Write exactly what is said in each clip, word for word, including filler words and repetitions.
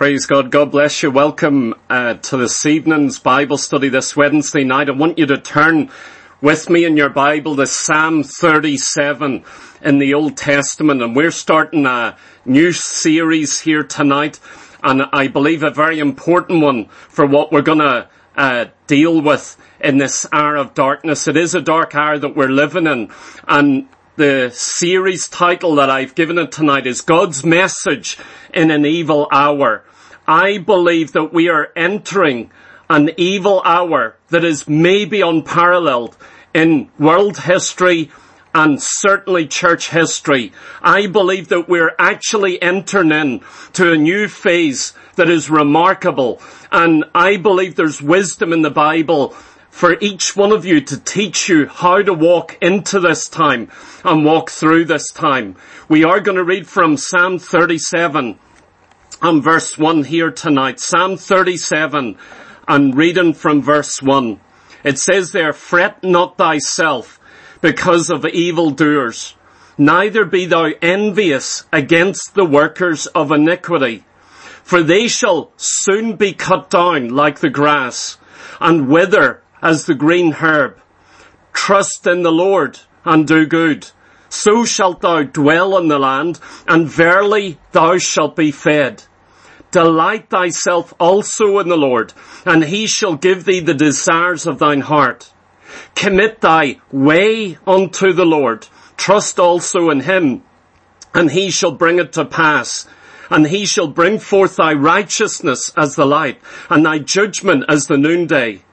Praise God. God bless you. Welcome uh, to this evening's Bible study this Wednesday night. I want you to turn with me in your Bible to Psalm thirty-seven in the Old Testament. And we're starting a new series here tonight. And I believe a very important one for what we're going to uh, deal with in this hour of darkness. It is a dark hour that we're living in. And the series title that I've given it tonight is God's Message in an Evil Hour. I believe that we are entering an evil hour that is maybe unparalleled in world history and certainly church history. I believe that we're actually entering in to a new phase that is remarkable. And I believe there's wisdom in the Bible for each one of you to teach you how to walk into this time and walk through this time. We are going to read from Psalm thirty-seven and verse one here tonight. Psalm thirty-seven and reading from verse one. It says there, "Fret not thyself because of evildoers, neither be thou envious against the workers of iniquity. For they shall soon be cut down like the grass, and wither as the green herb. Trust in the Lord and do good. So shalt thou dwell in the land, and verily thou shalt be fed. Delight thyself also in the Lord, and he shall give thee the desires of thine heart. Commit thy way unto the Lord. Trust also in him, and he shall bring it to pass. And he shall bring forth thy righteousness as the light, and thy judgment as the noonday.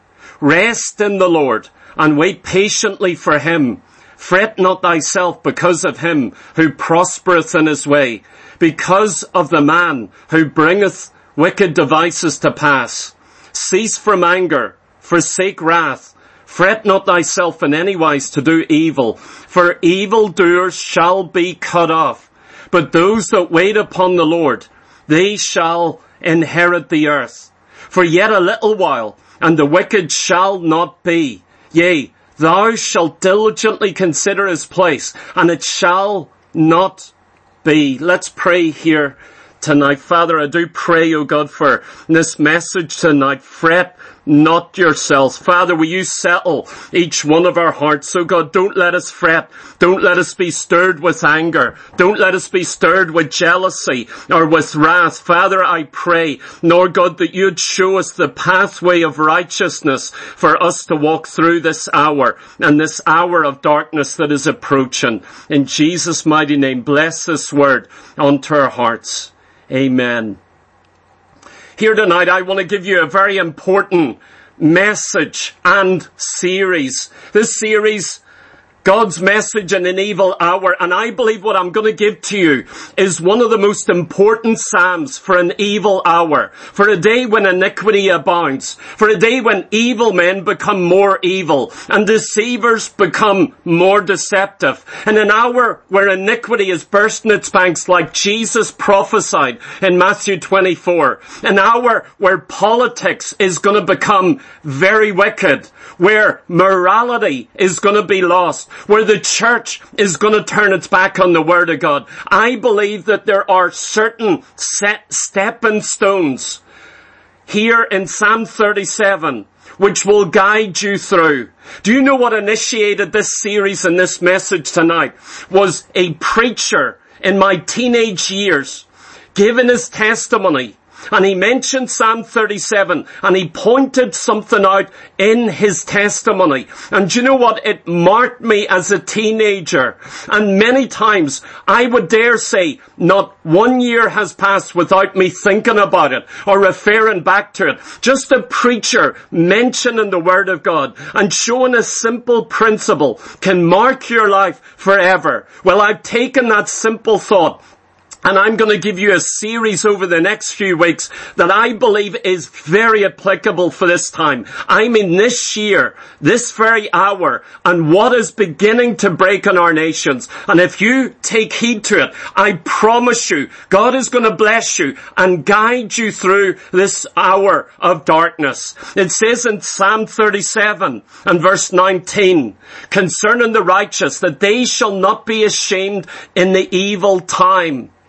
Rest in the Lord, and wait patiently for him. Fret not thyself because of him who prospereth in his way, because of the man who bringeth wicked devices to pass. Cease from anger, forsake wrath. Fret not thyself in any wise to do evil, for evildoers shall be cut off. But those that wait upon the Lord, they shall inherit the earth. For yet a little while, and the wicked shall not be. Yea, thou shalt diligently consider his place, and it shall not be." Let's pray here tonight. Father, I do pray, O God, for this message tonight. Fret not yourselves. Father, will you settle each one of our hearts? So God, don't let us fret. Don't let us be stirred with anger. Don't let us be stirred with jealousy or with wrath. Father, I pray, Lord God, that you'd show us the pathway of righteousness for us to walk through this hour and this hour of darkness that is approaching. In Jesus' mighty name, bless this word unto our hearts. Amen. Here tonight, I want to give you a very important message and series. This series, God's Message in an Evil Hour, and I believe what I'm going to give to you is one of the most important psalms for an evil hour, for a day when iniquity abounds, for a day when evil men become more evil and deceivers become more deceptive, in an hour where iniquity is bursting its banks like Jesus prophesied in Matthew twenty-four, an hour where politics is going to become very wicked, where morality is going to be lost, where the church is going to turn its back on the Word of God. I believe that there are certain set stepping stones here in Psalm thirty-seven which will guide you through. Do you know what initiated this series and this message tonight? Was a preacher in my teenage years giving his testimony. And he mentioned Psalm thirty-seven, and he pointed something out in his testimony. And do you know what? It marked me as a teenager. And many times, I would dare say, not one year has passed without me thinking about it or referring back to it. Just a preacher mentioning the Word of God and showing a simple principle can mark your life forever. Well, I've taken that simple thought, and I'm going to give you a series over the next few weeks that I believe is very applicable for this time. I'm in this year, this very hour, and what is beginning to break in our nations. And if you take heed to it, I promise you, God is going to bless you and guide you through this hour of darkness. It says in Psalm thirty-seven and verse nineteen, concerning the righteous, that they shall not be ashamed in the evil time.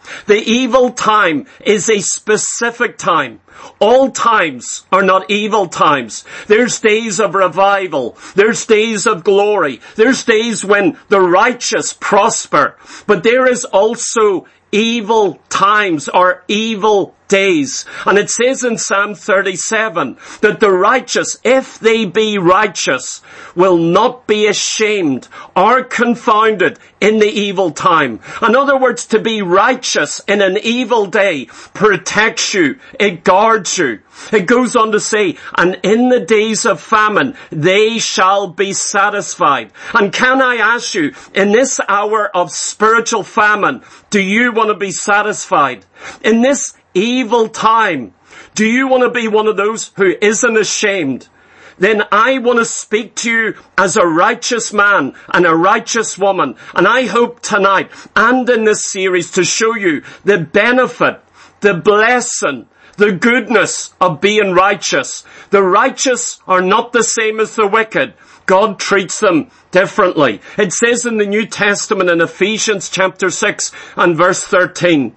The evil time is a specific time. All times are not evil times. There's days of revival. There's days of glory. There's days when the righteous prosper. But there is also evil times or evil days. And it says in Psalm thirty-seven that the righteous, if they be righteous, will not be ashamed or confounded in the evil time. In other words, to be righteous in an evil day protects you. It guards you. It goes on to say, and in the days of famine, they shall be satisfied. And can I ask you, in this hour of spiritual famine, do you want to be satisfied? In this evil time, do you want to be one of those who isn't ashamed? Then I want to speak to you as a righteous man and a righteous woman. And I hope tonight and in this series to show you the benefit, the blessing, the goodness of being righteous. The righteous are not the same as the wicked. God treats them differently. It says in the New Testament in Ephesians chapter six and verse thirteen,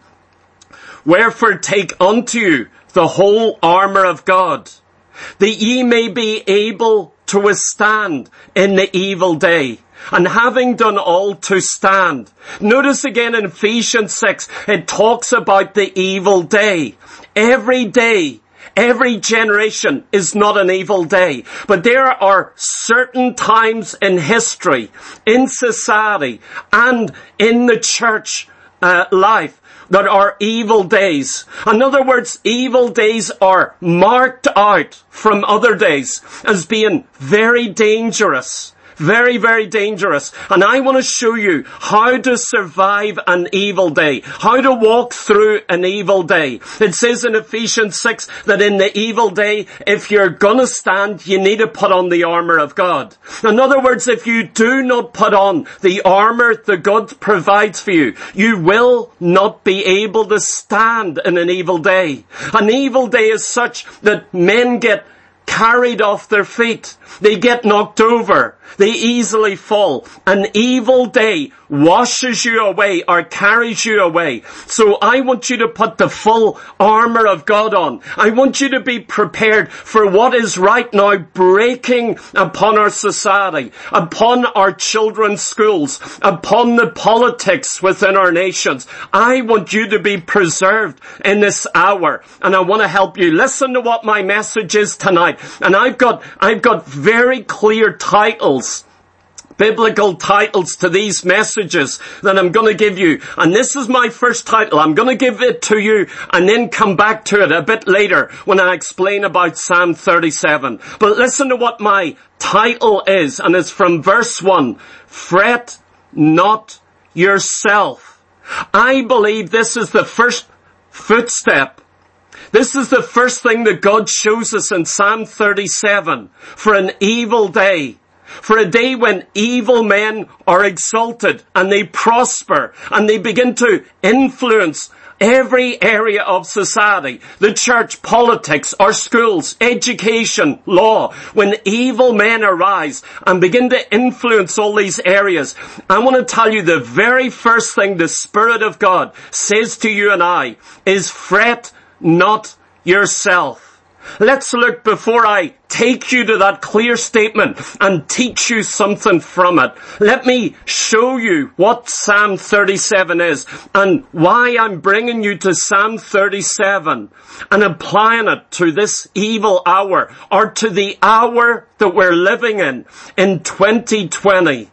wherefore take unto you the whole armour of God, that ye may be able to withstand in the evil day. And having done all to stand. Notice again in Ephesians six, it talks about the evil day. Every day, every generation is not an evil day. But there are certain times in history, in society, and in the church uh, life that are evil days. In other words, evil days are marked out from other days as being very dangerous. Very, very dangerous. And I want to show you how to survive an evil day. How to walk through an evil day. It says in Ephesians six that in the evil day, if you're gonna stand, you need to put on the armour of God. In other words, if you do not put on the armour that God provides for you, you will not be able to stand in an evil day. An evil day is such that men get carried off their feet. They get knocked over. They easily fall. An evil day washes you away or carries you away. So I want you to put the full armour of God on. I want you to be prepared for what is right now breaking upon our society, upon our children's schools, upon the politics within our nations. I want you to be preserved in this hour, and I want to help you. Listen to what my message is tonight. And I've got, I've got very clear titles, biblical titles to these messages that I'm going to give you. And this is my first title. I'm going to give it to you and then come back to it a bit later when I explain about Psalm thirty-seven. But listen to what my title is, and it's from verse one. Fret not yourself. I believe this is the first footstep. This is the first thing that God shows us in Psalm thirty-seven for an evil day. For a day when evil men are exalted and they prosper and they begin to influence every area of society. The church, politics, our schools, education, law. When evil men arise and begin to influence all these areas, I want to tell you the very first thing the Spirit of God says to you and I is fret not yourself. Let's look before I take you to that clear statement and teach you something from it. Let me show you what Psalm thirty-seven is and why I'm bringing you to Psalm thirty-seven and applying it to this evil hour or to the hour that we're living in, in twenty twenty.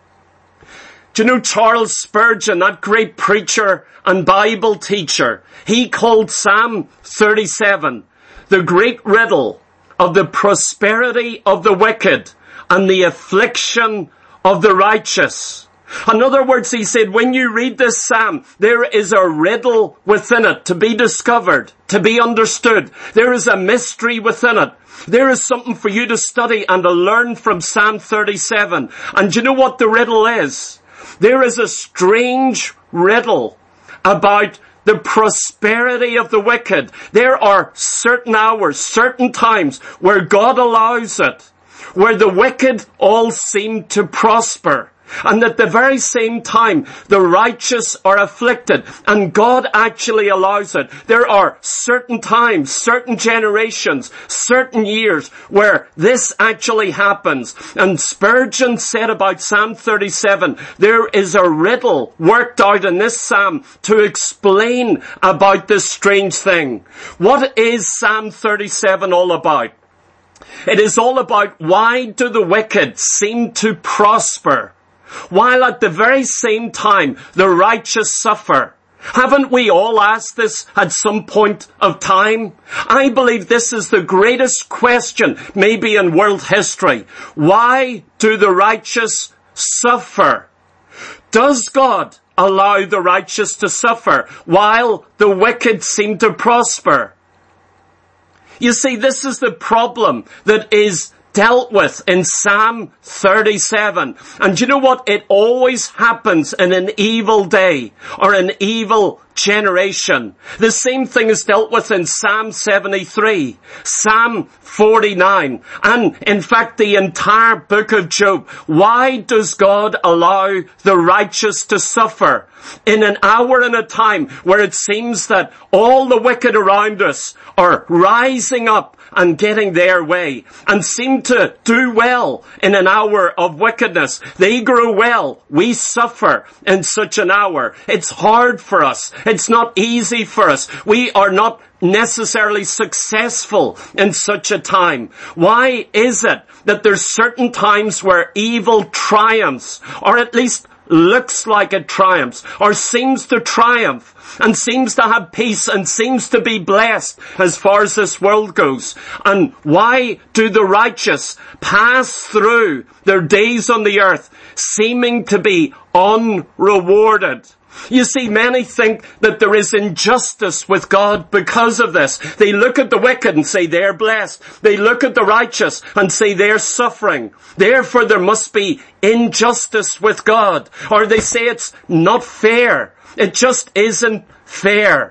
Do you know Charles Spurgeon, that great preacher and Bible teacher? He called Psalm thirty-seven the great riddle of the prosperity of the wicked and the affliction of the righteous. In other words, he said, when you read this psalm, there is a riddle within it to be discovered, to be understood. There is a mystery within it. There is something for you to study and to learn from Psalm thirty-seven. And do you know what the riddle is? There is a strange riddle about the prosperity of the wicked. There are certain hours, certain times where God allows it, where the wicked all seem to prosper. And at the very same time, the righteous are afflicted, and God actually allows it. There are certain times, certain generations, certain years where this actually happens. And Spurgeon said about Psalm thirty-seven, there is a riddle worked out in this psalm to explain about this strange thing. What is Psalm thirty-seven all about? It is all about why do the wicked seem to prosper, while at the very same time the righteous suffer. Haven't we all asked this at some point of time? I believe this is the greatest question maybe in world history. Why do the righteous suffer? Does God allow the righteous to suffer while the wicked seem to prosper? You see, this is the problem that is dealt with in Psalm thirty-seven. And you know what? It always happens in an evil day or an evil generation. The same thing is dealt with in Psalm seventy-three, Psalm forty-nine, and in fact the entire book of Job. Why does God allow the righteous to suffer in an hour and a time where it seems that all the wicked around us are rising up and getting their way and seem to do well in an hour of wickedness? They grow well. We suffer in such an hour. It's hard for us. It's not easy for us. We are not necessarily successful in such a time. Why is it that there's certain times where evil triumphs, or at least looks like it triumphs, or seems to triumph, and seems to have peace, and seems to be blessed as far as this world goes? And why do the righteous pass through their days on the earth seeming to be unrewarded? You see, many think that there is injustice with God because of this. They look at the wicked and say they're blessed. They look at the righteous and say they're suffering. Therefore, there must be injustice with God. Or they say it's not fair. It just isn't fair.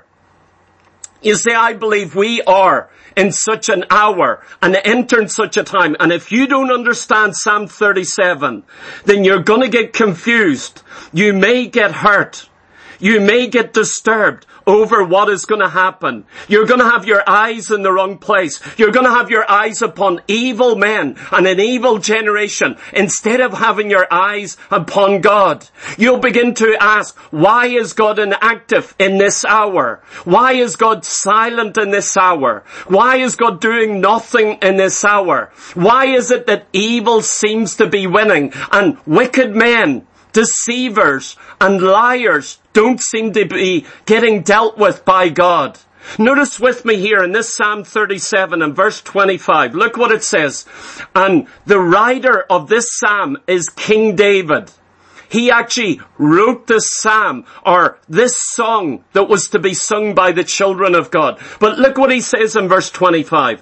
You see, I believe we are in such an hour and enter in such a time. And if you don't understand Psalm thirty-seven, then you're going to get confused. You may get hurt. You may get disturbed over what is going to happen. You're going to have your eyes in the wrong place. You're going to have your eyes upon evil men and an evil generation instead of having your eyes upon God. You'll begin to ask, why is God inactive in this hour? Why is God silent in this hour? Why is God doing nothing in this hour? Why is it that evil seems to be winning and wicked men, deceivers and liars don't seem to be getting dealt with by God? Notice with me here in this Psalm thirty-seven and verse twenty-five. Look what it says. And the writer of this psalm is King David. He actually wrote this psalm, or this song that was to be sung by the children of God. But look what he says in verse twenty-five.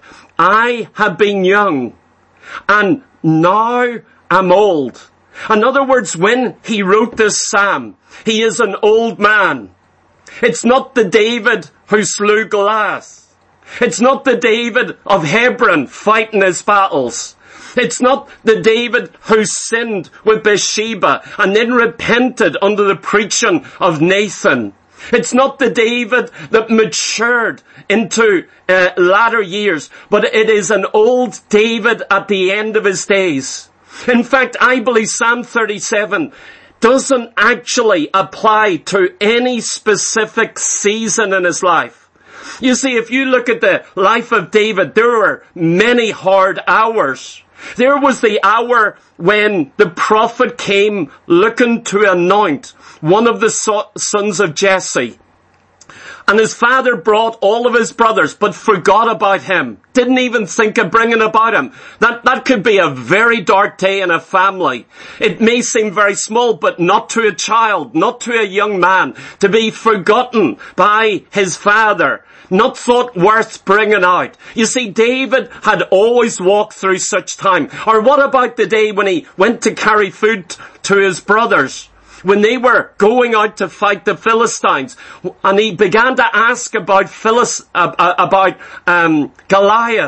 I have been young and now am old. In other words, when he wrote this psalm, he is an old man. It's not the David who slew Goliath. It's not the David of Hebron fighting his battles. It's not the David who sinned with Bathsheba and then repented under the preaching of Nathan. It's not the David that matured into uh, latter years, but it is an old David at the end of his days. In fact, I believe Psalm thirty-seven doesn't actually apply to any specific season in his life. You see, if you look at the life of David, there were many hard hours. There was the hour when the prophet came looking to anoint one of the so- sons of Jesse. And his father brought all of his brothers, but forgot about him. Didn't even think of bringing about him. That, that could be a very dark day in a family. It may seem very small, but not to a child, not to a young man, to be forgotten by his father. Not thought worth bringing out. You see, David had always walked through such time. Or what about the day when he went to carry food to his brothers? When they were going out to fight the Philistines, and he began to ask about Philis, uh, uh, about um, Goliath.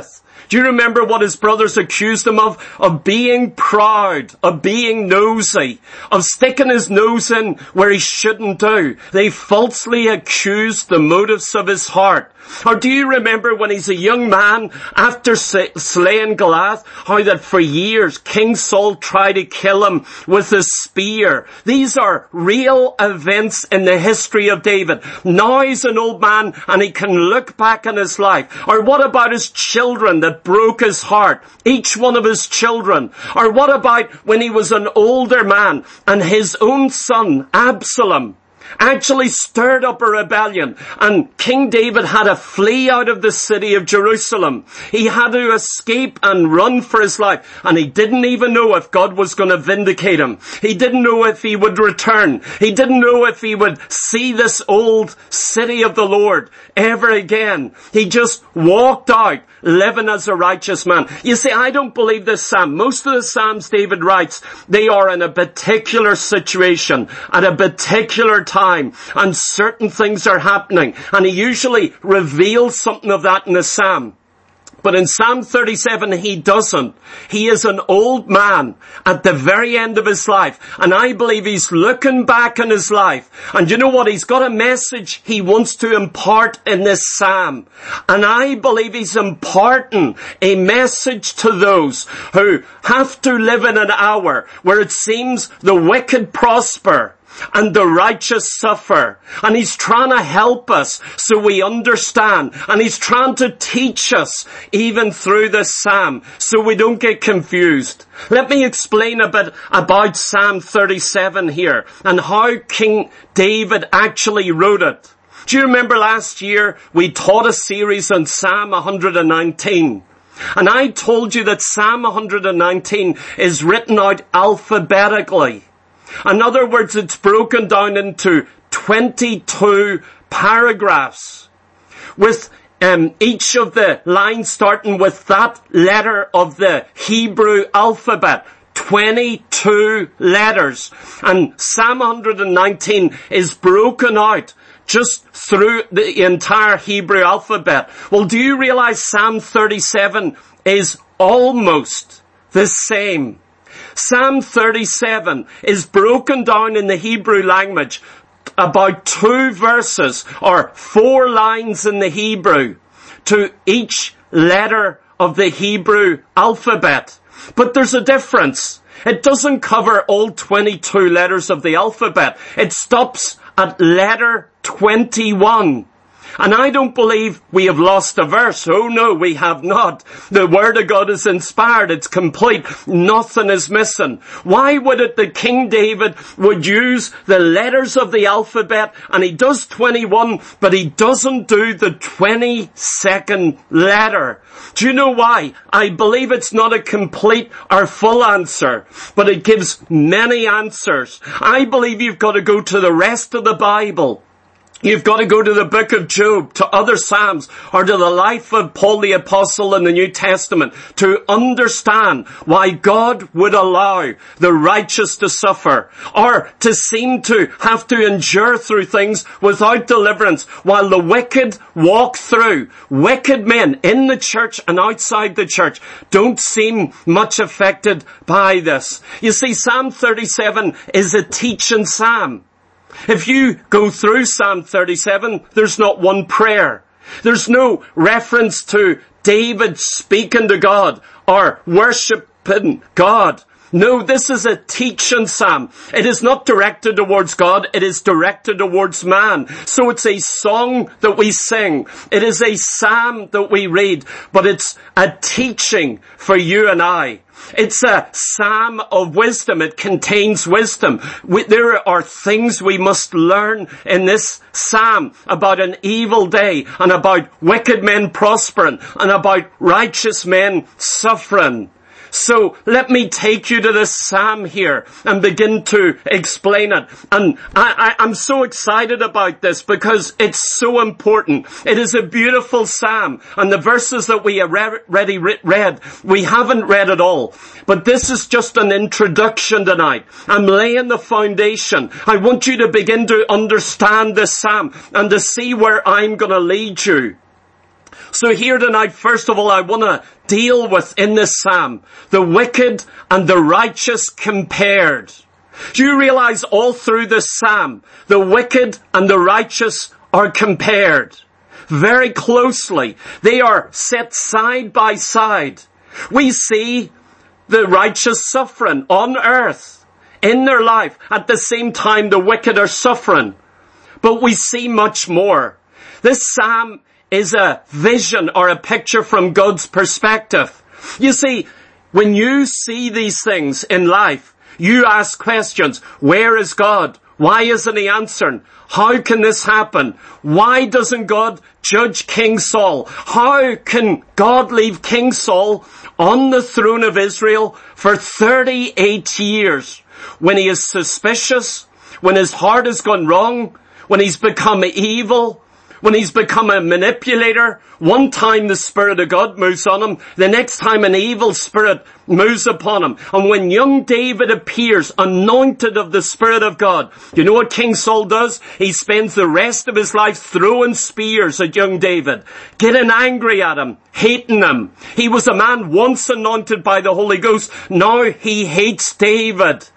Do you remember what his brothers accused him of? Of being proud, of being nosy, of sticking his nose in where he shouldn't do. They falsely accused the motives of his heart. Or do you remember when he's a young man, after slaying Goliath, how that for years King Saul tried to kill him with a spear? These are real events in the history of David. Now he's an old man and he can look back on his life. Or what about his children that broke his heart? Each one of his children. Or what about when he was an older man and his own son, Absalom, actually stirred up a rebellion, and King David had to flee out of the city of Jerusalem. He had to escape and run for his life, and he didn't even know if God was going to vindicate him. He didn't know if he would return. He didn't know if he would see this old city of the Lord ever again. He just walked out living as a righteous man. You see, I don't believe this psalm. Most of the psalms David writes, they are in a particular situation at a particular time, and certain things are happening, and he usually reveals something of that in the psalm. But in Psalm thirty-seven, he doesn't. He is an old man at the very end of his life. And I believe he's looking back on his life. And you know what? He's got a message he wants to impart in this psalm. And I believe he's imparting a message to those who have to live in an hour where it seems the wicked prosper and the righteous suffer. And he's trying to help us so we understand. And he's trying to teach us even through this psalm so we don't get confused. Let me explain a bit about Psalm thirty-seven here and how King David actually wrote it. Do you remember last year we taught a series on Psalm one nineteen? And I told you that Psalm one nineteen is written out alphabetically. In other words, it's broken down into twenty-two paragraphs, with um, each of the lines starting with that letter of the Hebrew alphabet. twenty-two letters. And Psalm one nineteen is broken out just through the entire Hebrew alphabet. Well, do you realize Psalm thirty-seven is almost the same? Psalm thirty-seven is broken down in the Hebrew language, about two verses or four lines in the Hebrew to each letter of the Hebrew alphabet. But there's a difference. It doesn't cover all twenty-two letters of the alphabet. It stops at letter twenty-one. And I don't believe we have lost a verse. Oh no, we have not. The Word of God is inspired. It's complete. Nothing is missing. Why would it that King David would use the letters of the alphabet, and he does twenty-one, but he doesn't do the twenty-second letter? Do you know why? I believe it's not a complete or full answer, but it gives many answers. I believe you've got to go to the rest of the Bible. You've got to go to the book of Job, to other Psalms, or to the life of Paul the Apostle in the New Testament to understand why God would allow the righteous to suffer, or to seem to have to endure through things without deliverance, while the wicked walk through. Wicked men in the church and outside the church don't seem much affected by this. You see, Psalm thirty-seven is a teaching psalm. If you go through Psalm thirty-seven, there's not one prayer. There's no reference to David speaking to God or worshiping God. No, this is a teaching psalm. It is not directed towards God. It is directed towards man. So it's a song that we sing. It is a psalm that we read, but it's a teaching for you and I. It's a psalm of wisdom. It contains wisdom. We, there are things we must learn in this psalm about an evil day, and about wicked men prospering, and about righteous men suffering. So let me take you to this psalm here and begin to explain it. And I, I, I'm so excited about this because it's so important. It is a beautiful psalm, and the verses that we have already read, we haven't read at all. But this is just an introduction tonight. I'm laying the foundation. I want you to begin to understand this psalm and to see where I'm going to lead you. So here tonight, first of all, I want to deal with, in this psalm, the wicked and the righteous compared. Do you realize all through this psalm, the wicked and the righteous are compared very closely? They are set side by side. We see the righteous suffering on earth in their life. At the same time, the wicked are suffering. But we see much more. This psalm is a vision or a picture from God's perspective. You see, when you see these things in life, you ask questions. Where is God? Why isn't he answering? How can this happen? Why doesn't God judge King Saul? How can God leave King Saul on the throne of Israel for thirty-eight years when he is suspicious, when his heart has gone wrong, when he's become evil, when he's become a manipulator? One time the Spirit of God moves on him, the next time an evil spirit moves upon him. And when young David appears, anointed of the Spirit of God, you know what King Saul does? He spends the rest of his life throwing spears at young David, getting angry at him, hating him. He was a man once anointed by the Holy Ghost. Now he hates David.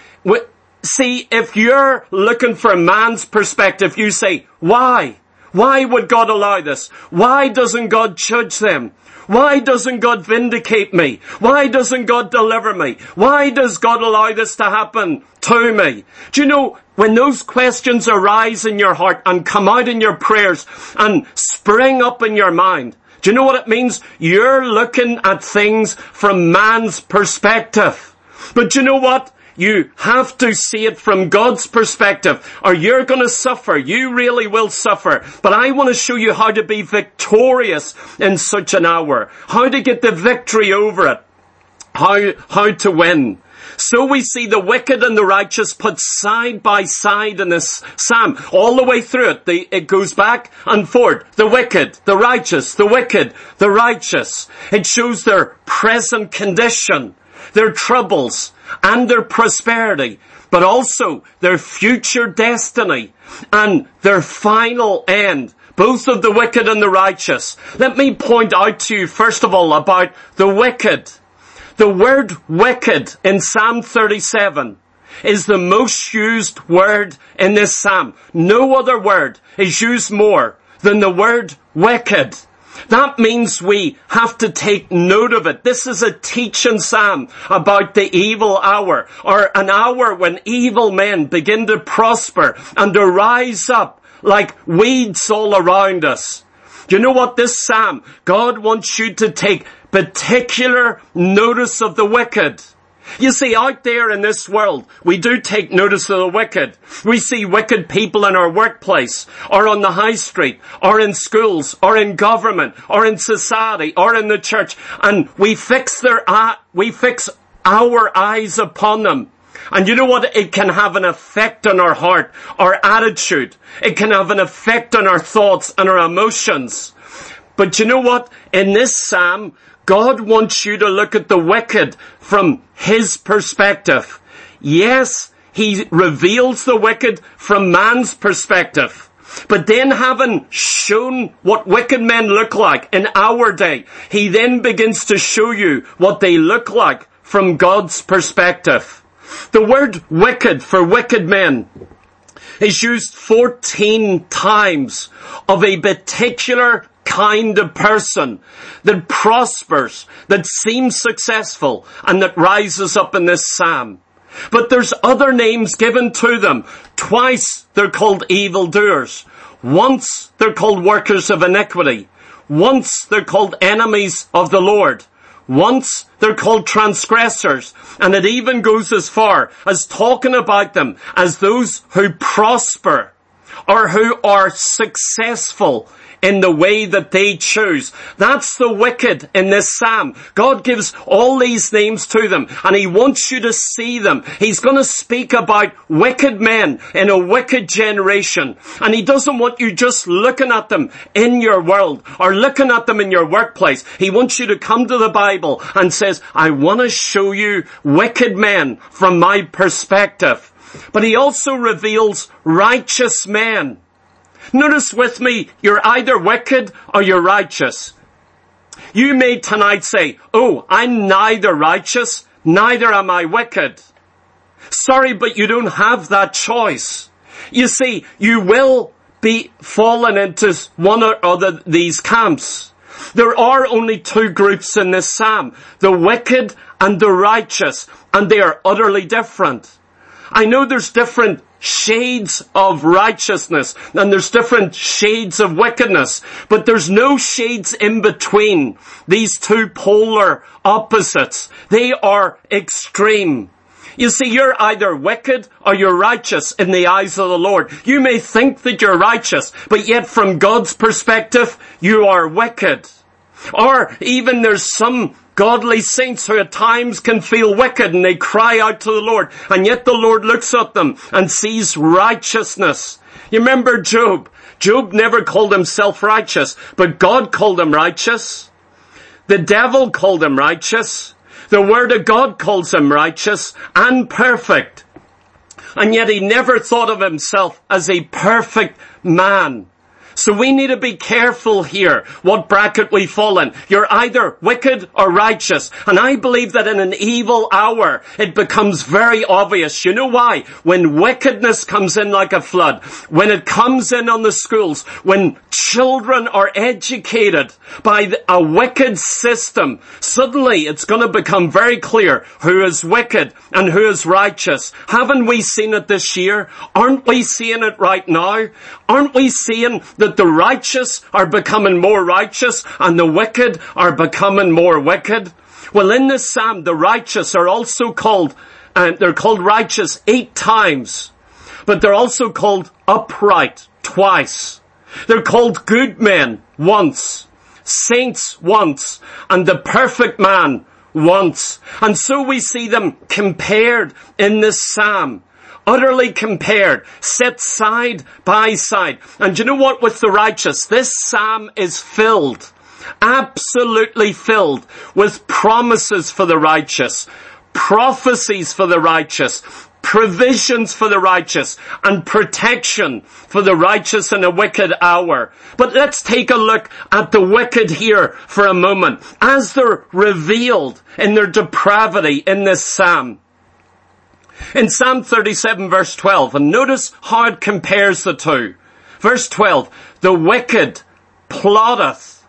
See, if you're looking for man's perspective, you say, why? Why would God allow this? Why doesn't God judge them? Why doesn't God vindicate me? Why doesn't God deliver me? Why does God allow this to happen to me? Do you know, when those questions arise in your heart and come out in your prayers and spring up in your mind, do you know what it means? You're looking at things from man's perspective. But do you know what? You have to see it from God's perspective, or you're going to suffer. You really will suffer. But I want to show you how to be victorious in such an hour. How to get the victory over it. How, how to win. So we see the wicked and the righteous put side by side in this psalm. All the way through it, the, it goes back and forward. The wicked, the righteous, the wicked, the righteous. It shows their present condition, their troubles, and their prosperity, but also their future destiny and their final end, both of the wicked and the righteous. Let me point out to you, first of all, about the wicked. The word wicked in Psalm thirty-seven is the most used word in this psalm. No other word is used more than the word wicked. That means we have to take note of it. This is a teaching psalm about the evil hour, or an hour when evil men begin to prosper and to rise up like weeds all around us. Do you know what? This psalm, God wants you to take particular notice of the wicked. You see, out there in this world, we do take notice of the wicked. We see wicked people in our workplace, or on the high street, or in schools, or in government, or in society, or in the church, and we fix their, uh, we fix our eyes upon them. And you know what? It can have an effect on our heart, our attitude. It can have an effect on our thoughts and our emotions. But you know what? In this psalm, God wants you to look at the wicked from his perspective. Yes, he reveals the wicked from man's perspective. But then, having shown what wicked men look like in our day, he then begins to show you what they look like from God's perspective. The word wicked for wicked men is used fourteen times of a particular kind of person that prospers, that seems successful, and that rises up in this psalm. But there's other names given to them. Twice they're called evildoers. Once they're called workers of iniquity. Once they're called enemies of the Lord. Once they're called transgressors. And it even goes as far as talking about them as those who prosper or who are successful in the way that they choose. That's the wicked in this psalm. God gives all these names to them, and he wants you to see them. He's going to speak about wicked men in a wicked generation, and he doesn't want you just looking at them in your world or looking at them in your workplace. He wants you to come to the Bible and says, I want to show you wicked men from my perspective. But he also reveals righteous men. Notice with me, you're either wicked or you're righteous. You may tonight say, oh, I'm neither righteous, neither am I wicked. Sorry, but you don't have that choice. You see, you will be fallen into one or other these camps. There are only two groups in this psalm, the wicked and the righteous, and they are utterly different. I know there's different shades of righteousness and there's different shades of wickedness, but there's no shades in between these two polar opposites. They are extreme. You see, you're either wicked or you're righteous in the eyes of the Lord. You may think that you're righteous, but yet from God's perspective, you are wicked. Or even there's some godly saints who at times can feel wicked and they cry out to the Lord, and yet the Lord looks at them and sees righteousness. You remember Job? Job never called himself righteous, but God called him righteous. The devil called him righteous. The Word of God calls him righteous and perfect. And yet he never thought of himself as a perfect man. So we need to be careful here what bracket we fall in. You're either wicked or righteous. And I believe that in an evil hour, it becomes very obvious. You know why? When wickedness comes in like a flood, when it comes in on the schools, when children are educated by a wicked system, suddenly it's going to become very clear who is wicked and who is righteous. Haven't we seen it this year? Aren't we seeing it right now? Aren't we seeing that the righteous are becoming more righteous and the wicked are becoming more wicked? Well, in this psalm, the righteous are also called, and uh, they're called righteous eight times, but they're also called upright twice. They're called good men once, saints once, and the perfect man once. And so we see them compared in this psalm. Utterly compared, set side by side. And you know what? With the righteous, this psalm is filled, absolutely filled with promises for the righteous, prophecies for the righteous, provisions for the righteous, and protection for the righteous in a wicked hour. But let's take a look at the wicked here for a moment, as they're revealed in their depravity in this psalm. In Psalm thirty-seven verse twelve, and notice how it compares the two. Verse twelve, the wicked plotteth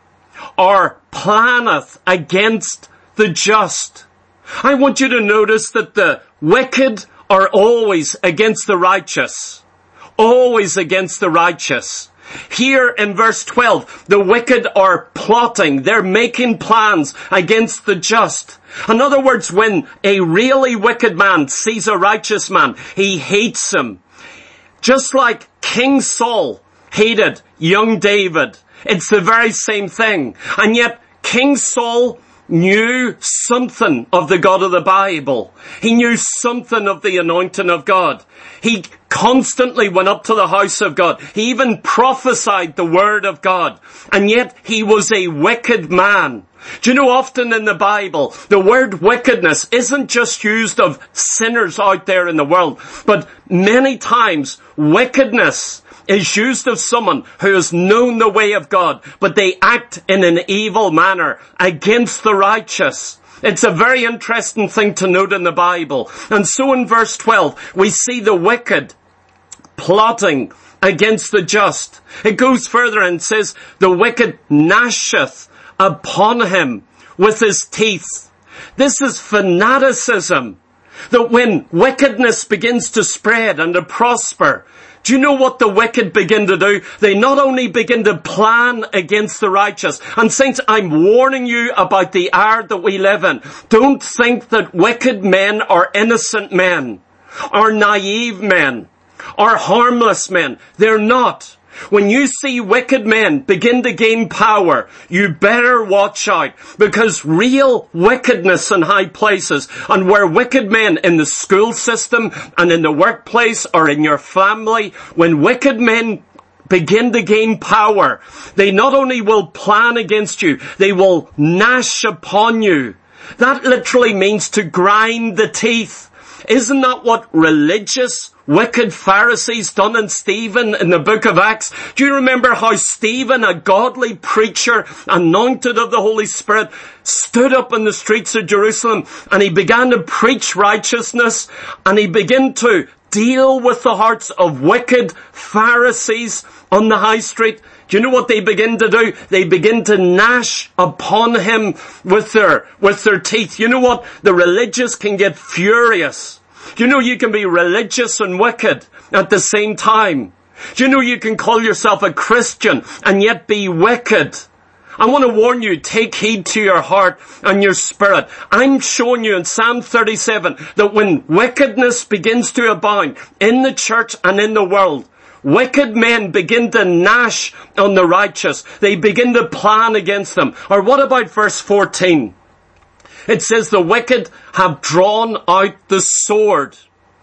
or planneth against the just. I want you to notice that the wicked are always against the righteous. Always against the righteous. Here in verse twelve, the wicked are plotting. They're making plans against the just. In other words, when a really wicked man sees a righteous man, he hates him. Just like King Saul hated young David. It's the very same thing. And yet King Saul knew something of the God of the Bible. He knew something of the anointing of God. He constantly went up to the house of God. He even prophesied the word of God. And yet he was a wicked man. Do you know, often in the Bible, the word wickedness isn't just used of sinners out there in the world, but many times wickedness is used of someone who has known the way of God, but they act in an evil manner against the righteous. It's a very interesting thing to note in the Bible. And so in verse twelve, we see the wicked plotting against the just. It goes further and says, the wicked gnasheth upon him with his teeth. This is fanaticism. That when wickedness begins to spread and to prosper, do you know what the wicked begin to do? They not only begin to plan against the righteous. And saints, I'm warning you about the hour that we live in. Don't think that wicked men are innocent men, are naive men, are harmless men. They're not. When you see wicked men begin to gain power, you better watch out, because real wickedness in high places, and where wicked men in the school system and in the workplace or in your family, when wicked men begin to gain power, they not only will plan against you, they will gnash upon you. That literally means to grind the teeth. Isn't that what religious, wicked Pharisees done in Stephen in the book of Acts? Do you remember how Stephen, a godly preacher, anointed of the Holy Spirit, stood up in the streets of Jerusalem and he began to preach righteousness and he began to deal with the hearts of wicked Pharisees on the high street? Do you know what they begin to do? They begin to gnash upon him with their, with their teeth. You know what? The religious can get furious. Do you know you can be religious and wicked at the same time? Do you know you can call yourself a Christian and yet be wicked? I want to warn you, take heed to your heart and your spirit. I'm showing you in Psalm thirty-seven that when wickedness begins to abound in the church and in the world, wicked men begin to gnash on the righteous. They begin to plan against them. Or what about verse fourteen? It says the wicked have drawn out the sword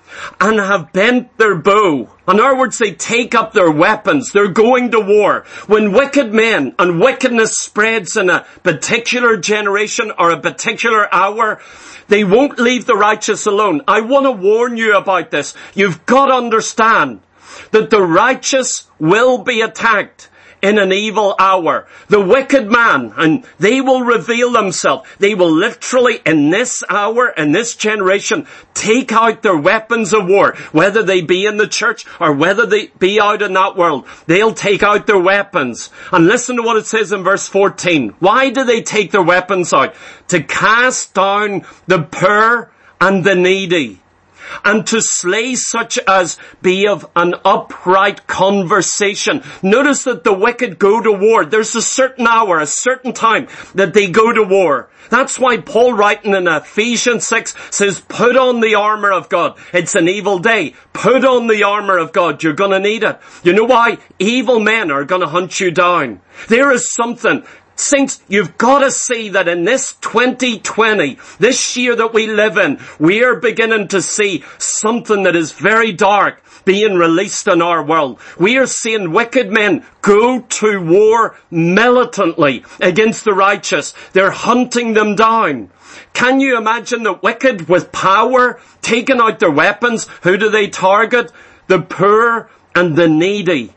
and have bent their bow. In other words, they take up their weapons. They're going to war. When wicked men and wickedness spreads in a particular generation or a particular hour, they won't leave the righteous alone. I want to warn you about this. You've got to understand that the righteous will be attacked in an evil hour. The wicked man, and they will reveal themselves. They will literally, in this hour, in this generation, take out their weapons of war. Whether they be in the church or whether they be out in that world, they'll take out their weapons. And listen to what it says in verse fourteen. Why do they take their weapons out? To cast down the poor and the needy, and to slay such as be of an upright conversation. Notice that the wicked go to war. There's a certain hour, a certain time that they go to war. That's why Paul, writing in Ephesians six, says, put on the armor of God. It's an evil day. Put on the armor of God. You're going to need it. You know why? Evil men are going to hunt you down. There is something. Saints, you've got to see that in this twenty twenty, this year that we live in, we are beginning to see something that is very dark being released in our world. We are seeing wicked men go to war militantly against the righteous. They're hunting them down. Can you imagine the wicked with power taking out their weapons? Who do they target? The poor and the needy.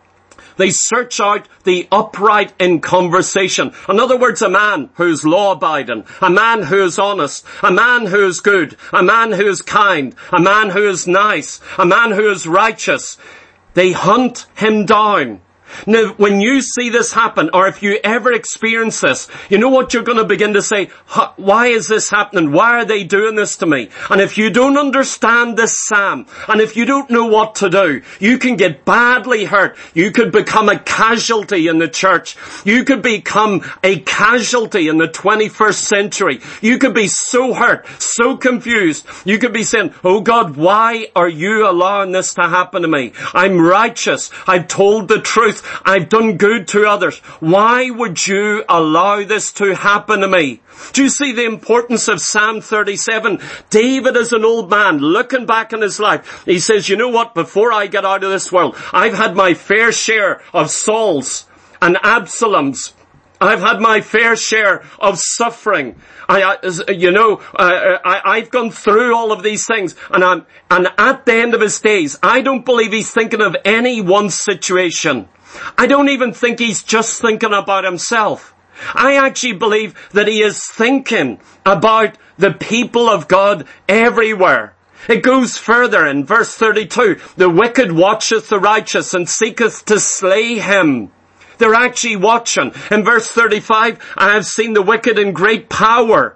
They search out the upright in conversation. In other words, a man who's law-abiding, a man who is honest, a man who is good, a man who is kind, a man who is nice, a man who is righteous. They hunt him down. Now, when you see this happen, or if you ever experience this, you know what you're going to begin to say? Why is this happening? Why are they doing this to me? And if you don't understand this psalm, and if you don't know what to do, you can get badly hurt. You could become a casualty in the church. You could become a casualty in the twenty-first century. You could be so hurt, so confused. You could be saying, oh God, why are you allowing this to happen to me? I'm righteous. I've told the truth. I've done good to others. Why would you allow this to happen to me? Do you see the importance of Psalm thirty-seven? David is an old man looking back in his life. He says, you know what? Before I get out of this world, I've had my fair share of Sauls and Absaloms. I've had my fair share of suffering. I, I you know, uh, I, I've gone through all of these things, and I'm, and at the end of his days, I don't believe he's thinking of any one situation. I don't even think he's just thinking about himself. I actually believe that he is thinking about the people of God everywhere. It goes further in verse thirty-two. The wicked watcheth the righteous and seeketh to slay him. They're actually watching. In verse thirty-five, I have seen the wicked in great power.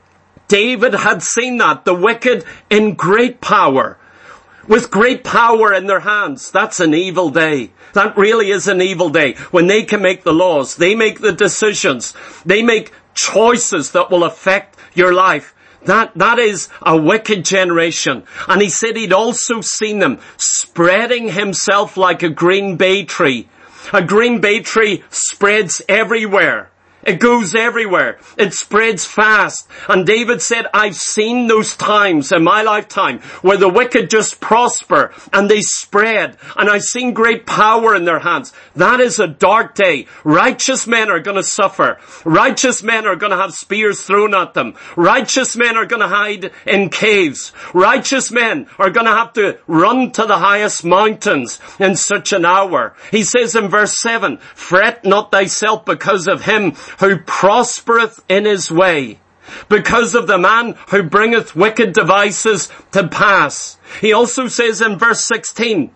David had seen that. The wicked in great power. With great power in their hands. That's an evil day. That really is an evil day. When they can make the laws. They make the decisions. They make choices that will affect your life. That, that is a wicked generation. And he said he'd also seen them spreading himself like a green bay tree. A green bay tree spreads everywhere. It goes everywhere. It spreads fast. And David said, I've seen those times in my lifetime where the wicked just prosper and they spread. And I've seen great power in their hands. That is a dark day. Righteous men are going to suffer. Righteous men are going to have spears thrown at them. Righteous men are going to hide in caves. Righteous men are going to have to run to the highest mountains in such an hour. He says in verse seven, fret not thyself because of him who prospereth in his way, because of the man who bringeth wicked devices to pass. He also says in verse sixteen,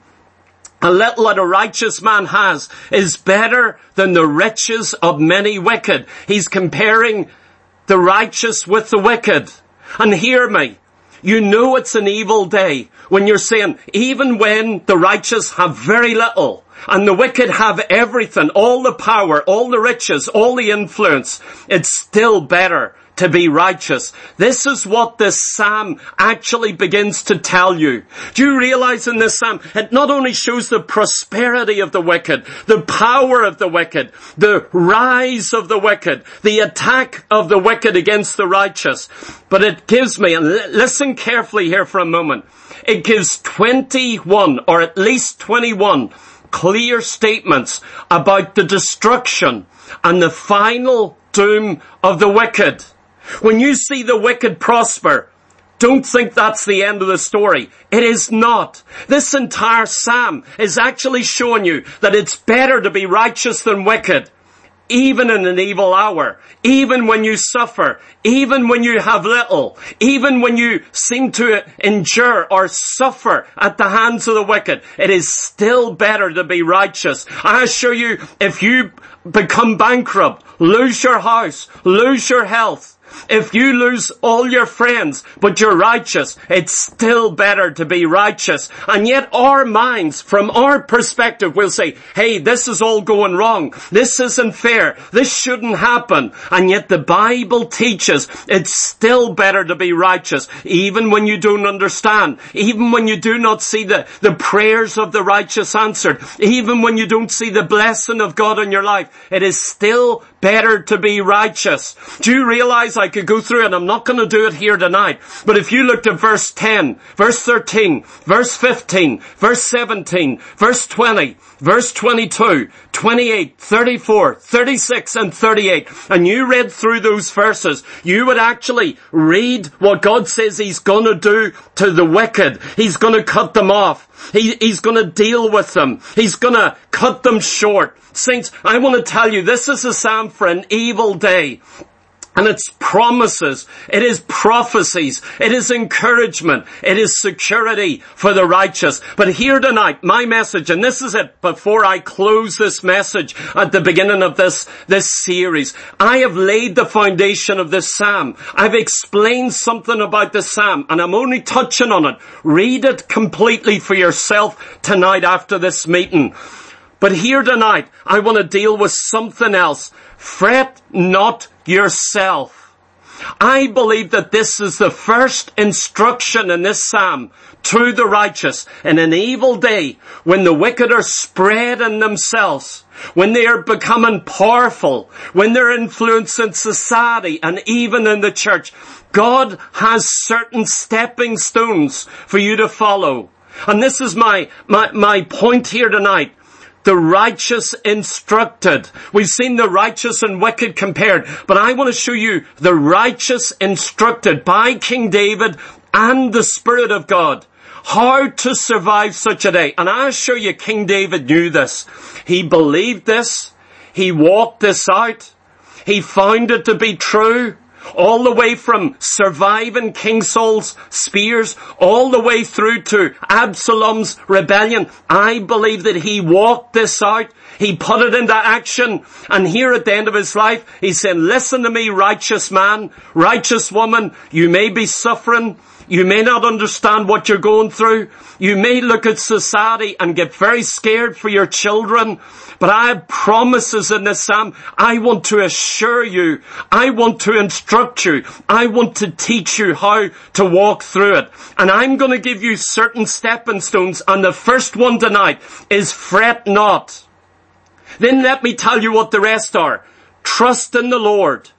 a little that a righteous man has is better than the riches of many wicked. He's comparing the righteous with the wicked. And hear me, you know it's an evil day when you're saying, even when the righteous have very little, and the wicked have everything, all the power, all the riches, all the influence, it's still better to be righteous. This is what this psalm actually begins to tell you. Do you realize in this psalm, it not only shows the prosperity of the wicked, the power of the wicked, the rise of the wicked, the attack of the wicked against the righteous, but it gives me, and listen carefully here for a moment, it gives twenty-one, or at least twenty-one, clear statements about the destruction and the final doom of the wicked. When you see the wicked prosper, don't think that's the end of the story. It is not. This entire psalm is actually showing you that it's better to be righteous than wicked, even in an evil hour, even when you suffer, even when you have little, even when you seem to endure or suffer at the hands of the wicked. It is still better to be righteous. I assure you, if you become bankrupt, lose your house, lose your health, if you lose all your friends, but you're righteous, it's still better to be righteous. And yet our minds, from our perspective, will say, hey, this is all going wrong. This isn't fair. This shouldn't happen. And yet the Bible teaches it's still better to be righteous, even when you don't understand, even when you do not see the, the prayers of the righteous answered, even when you don't see the blessing of God in your life. It is still better to be righteous. Do you realize I could go through it? I'm not going to do it here tonight. But if you looked at verse ten, verse thirteen, verse fifteen, verse seventeen, verse twenty, verse twenty-two, twenty-eight, thirty-four, thirty-six, and thirty-eight, and you read through those verses, you would actually read what God says He's going to do to the wicked. He's going to cut them off. He, he's going to deal with them. He's going to cut them short. Saints, I want to tell you, this is a psalm for an evil day. And it's promises, it is prophecies, it is encouragement, it is security for the righteous. But here tonight, my message, and this is it before I close this message at the beginning of this, this series. I have laid the foundation of this psalm. I've explained something about the psalm, and I'm only touching on it. Read it completely for yourself tonight after this meeting. But here tonight, I want to deal with something else. Fret not yourself. I believe that this is the first instruction in this psalm to the righteous in an evil day when the wicked are spread in themselves, when they are becoming powerful, when they're influencing society and even in the church. God has certain stepping stones for you to follow. And this is my, my, my point here tonight. The righteous instructed. We've seen the righteous and wicked compared, but I want to show you the righteous instructed by King David and the Spirit of God. How to survive such a day. And I assure you, King David knew this. He believed this. He walked this out. He found it to be true. All the way from surviving King Saul's spears, all the way through to Absalom's rebellion. I believe that he walked this out. He put it into action. And here at the end of his life, he said, listen to me, righteous man, righteous woman. You may be suffering. You may not understand what you're going through. You may look at society and get very scared for your children. But I have promises in this psalm. I want to assure you. I want to instruct you. I want to teach you how to walk through it. And I'm going to give you certain stepping stones. And the first one tonight is fret not. Then let me tell you what the rest are. Trust in the Lord.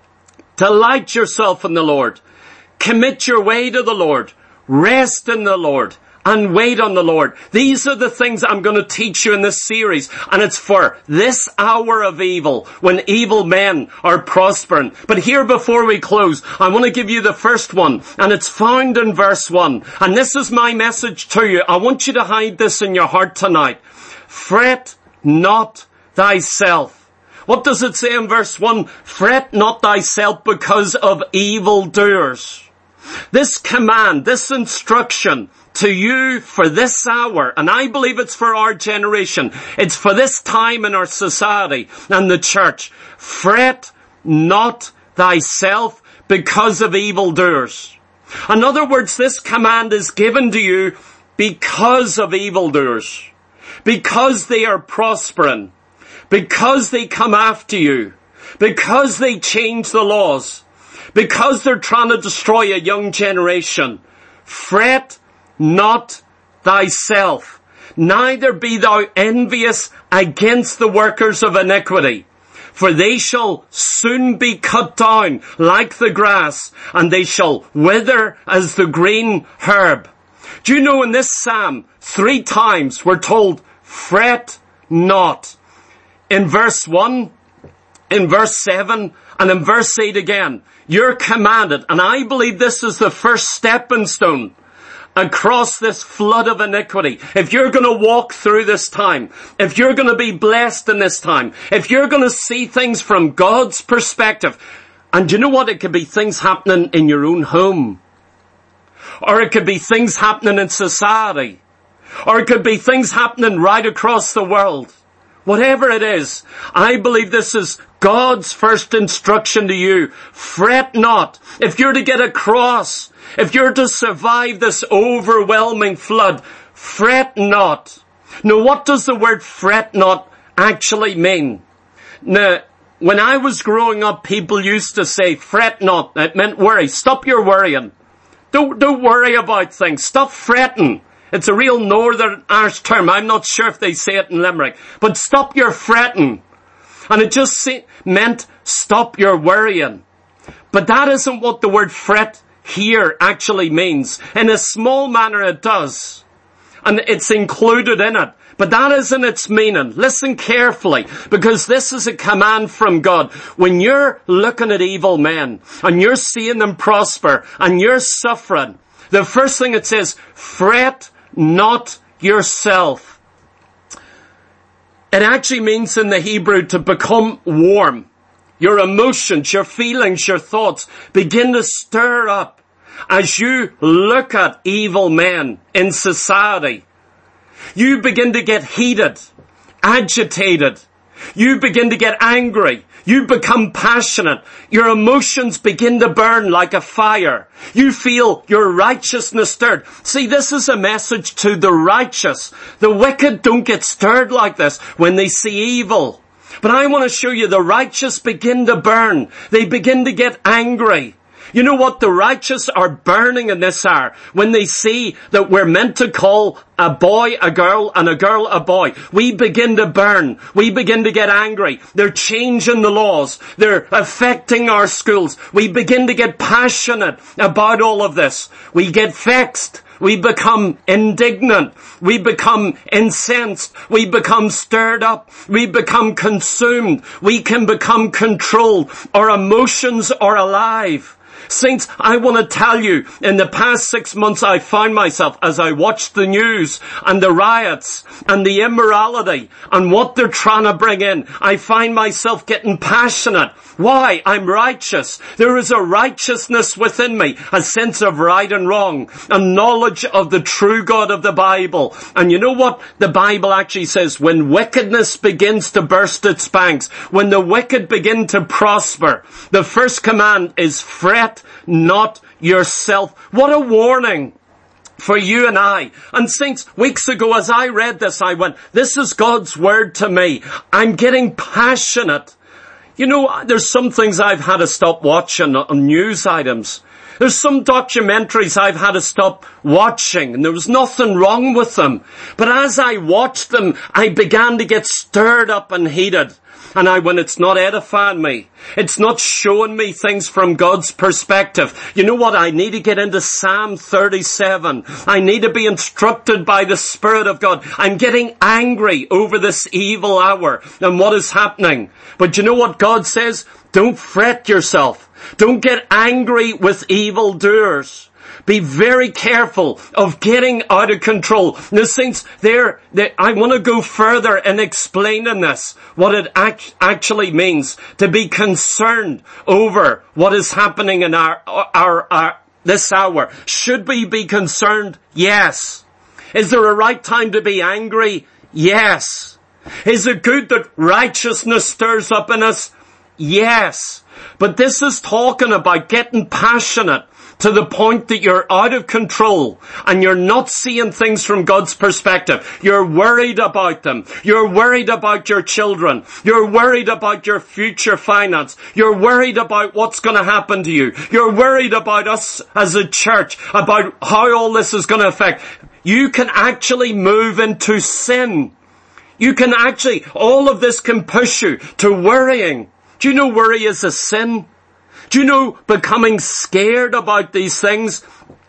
Delight yourself in the Lord. Commit your way to the Lord. Rest in the Lord. And wait on the Lord. These are the things I'm going to teach you in this series. And it's for this hour of evil, when evil men are prospering. But here, before we close, I want to give you the first one. And it's found in verse one. And this is my message to you. I want you to hide this in your heart tonight. Fret not thyself. What does it say in verse one? Fret not thyself because of evildoers. This command, this instruction to you for this hour, and I believe it's for our generation, it's for this time in our society and the church. Fret not thyself because of evildoers. In other words, this command is given to you because of evildoers, because they are prospering, because they come after you, because they change the laws, because they're trying to destroy a young generation. Fret not thyself, neither be thou envious against the workers of iniquity, for they shall soon be cut down like the grass, and they shall wither as the green herb. Do you know in this psalm, three times we're told, fret not. In verse one, in verse seven, and in verse eight again. You're commanded, and I believe this is the first stepping stone across this flood of iniquity. If you're going to walk through this time, if you're going to be blessed in this time, if you're going to see things from God's perspective, and you know what? It could be things happening in your own home, or it could be things happening in society, or it could be things happening right across the world. Whatever it is, I believe this is God's first instruction to you. Fret not. If you're to get across, if you're to survive this overwhelming flood, fret not. Now, what does the word fret not actually mean? Now, when I was growing up, people used to say, fret not. It meant worry. Stop your worrying. Don't, don't worry about things. Stop fretting. It's a real Northern Irish term. I'm not sure if they say it in Limerick. But stop your fretting. And it just say, meant stop your worrying. But that isn't what the word fret here actually means. In a small manner it does. And it's included in it. But that isn't its meaning. Listen carefully, because this is a command from God. When you're looking at evil men, and you're seeing them prosper, and you're suffering, the first thing it says, fret not yourself. It actually means in the Hebrew to become warm. Your emotions, your feelings, your thoughts begin to stir up as you look at evil men in society. You begin to get heated, agitated. You begin to get angry. You become passionate. Your emotions begin to burn like a fire. You feel your righteousness stirred. See, this is a message to the righteous. The wicked don't get stirred like this when they see evil. But I want to show you the righteous begin to burn. They begin to get angry. You know what? The righteous are burning in this hour when they see that we're meant to call a boy a girl and a girl a boy. We begin to burn. We begin to get angry. They're changing the laws. They're affecting our schools. We begin to get passionate about all of this. We get vexed. We become indignant. We become incensed. We become stirred up. We become consumed. We can become controlled. Our emotions are alive. Saints, I want to tell you, in the past six months I found myself, as I watched the news and the riots and the immorality and what they're trying to bring in, I find myself getting passionate. Why? I'm righteous. There is a righteousness within me, a sense of right and wrong, a knowledge of the true God of the Bible. And you know what the Bible actually says? When wickedness begins to burst its banks, when the wicked begin to prosper, the first command is fret not yourself. What a warning for you and I. And saints, weeks ago as I read this, I went, this is God's word to me. I'm getting passionate. You know, there's some things I've had to stop watching on news items. There's some documentaries I've had to stop watching, and there was nothing wrong with them. But as I watched them, I began to get stirred up and heated. And I, when it's not edifying me, it's not showing me things from God's perspective, you know what? I need to get into Psalm thirty-seven. I need to be instructed by the Spirit of God. I'm getting angry over this evil hour and what is happening. But you know what God says? Don't fret yourself. Don't get angry with evildoers. Be very careful of getting out of control. Now, saints, there, there, I want to go further in explaining this, what it act, actually means to be concerned over what is happening in our, our, our, this hour. Should we be concerned? Yes. Is there a right time to be angry? Yes. Is it good that righteousness stirs up in us? Yes. But this is talking about getting passionate to the point that you're out of control and you're not seeing things from God's perspective. You're worried about them. You're worried about your children. You're worried about your future finance. You're worried about what's going to happen to you. You're worried about us as a church, about how all this is going to affect. You can actually move into sin. You can actually, all of this can push you to worrying. Do you know worry is a sin? Do you know becoming scared about these things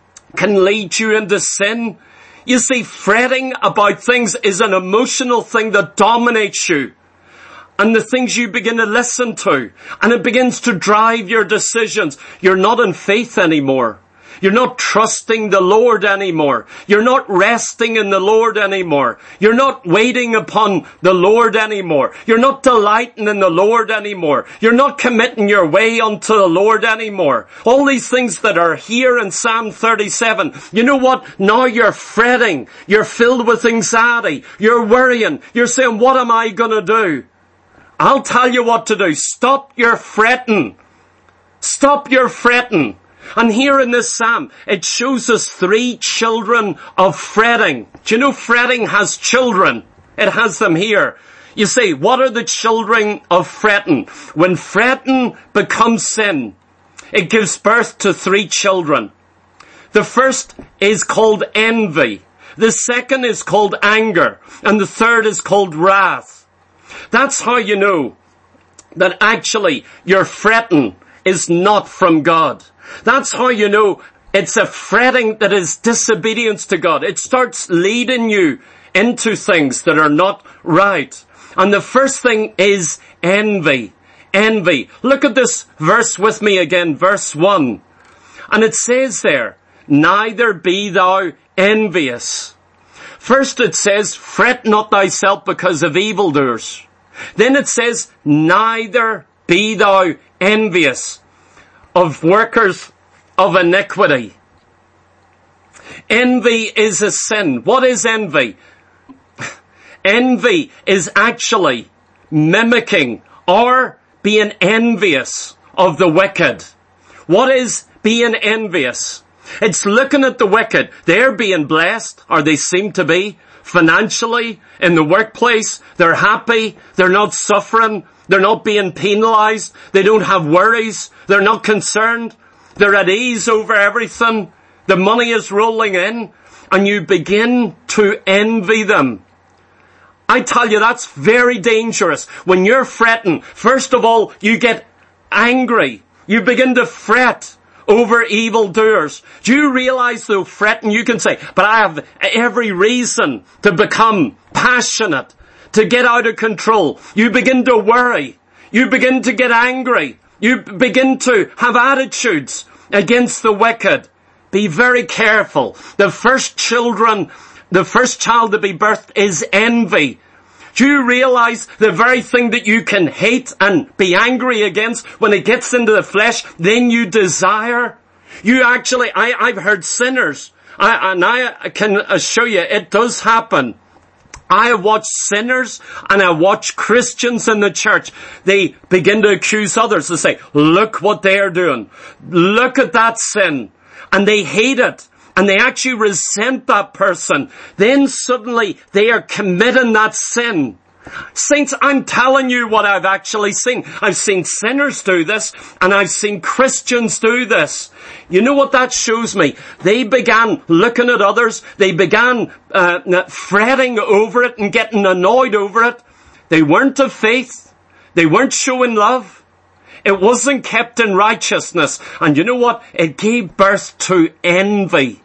can lead you into sin? You see, fretting about things is an emotional thing that dominates you. And the things you begin to listen to. And it begins to drive your decisions. You're not in faith anymore. You're not trusting the Lord anymore. You're not resting in the Lord anymore. You're not waiting upon the Lord anymore. You're not delighting in the Lord anymore. You're not committing your way unto the Lord anymore. All these things that are here in Psalm thirty-seven, you know what? Now you're fretting. You're filled with anxiety. You're worrying. You're saying, what am I going to do? I'll tell you what to do. Stop your fretting. Stop your fretting. And here in this psalm, it shows us three children of fretting. Do you know fretting has children? It has them here. You say, what are the children of fretting? When fretting becomes sin, it gives birth to three children. The first is called envy. The second is called anger. And the third is called wrath. That's how you know that actually your fretting is not from God. That's how you know it's a fretting that is disobedience to God. It starts leading you into things that are not right. And the first thing is envy. Envy. Look at this verse with me again, verse one. And it says there, neither be thou envious. First it says, fret not thyself because of evildoers. Then it says, neither be thou envious of workers of iniquity. Envy is a sin. What is envy? Envy is actually mimicking or being envious of the wicked. What is being envious? It's looking at the wicked. They're being blessed, or they seem to be, financially, in the workplace. They're happy. They're not suffering. They're not being penalized. They don't have worries. They're not concerned. They're at ease over everything. The money is rolling in, and you begin to envy them. I tell you, that's very dangerous. When you're fretting, first of all, you get angry. You begin to fret over evildoers. Do you realize, though, fretting, you can say, but I have every reason to become passionate, to get out of control. You begin to worry. You begin to get angry. You begin to have attitudes against the wicked. Be very careful. The first children, the first child to be birthed is envy. Do you realize the very thing that you can hate and be angry against, when it gets into the flesh, then you desire? You actually, I, I've heard sinners, I, and I can assure you it does happen. I have watched sinners and I watch Christians in the church. They begin to accuse others. They say, look what they're doing. Look at that sin. And they hate it. And they actually resent that person. Then suddenly they are committing that sin. Saints, I'm telling you what I've actually seen. I've seen sinners do this, and I've seen Christians do this. You know what that shows me? They began looking at others. They began uh, fretting over it and getting annoyed over it. They weren't of faith. They weren't showing love. It wasn't kept in righteousness. And you know what? It gave birth to envy.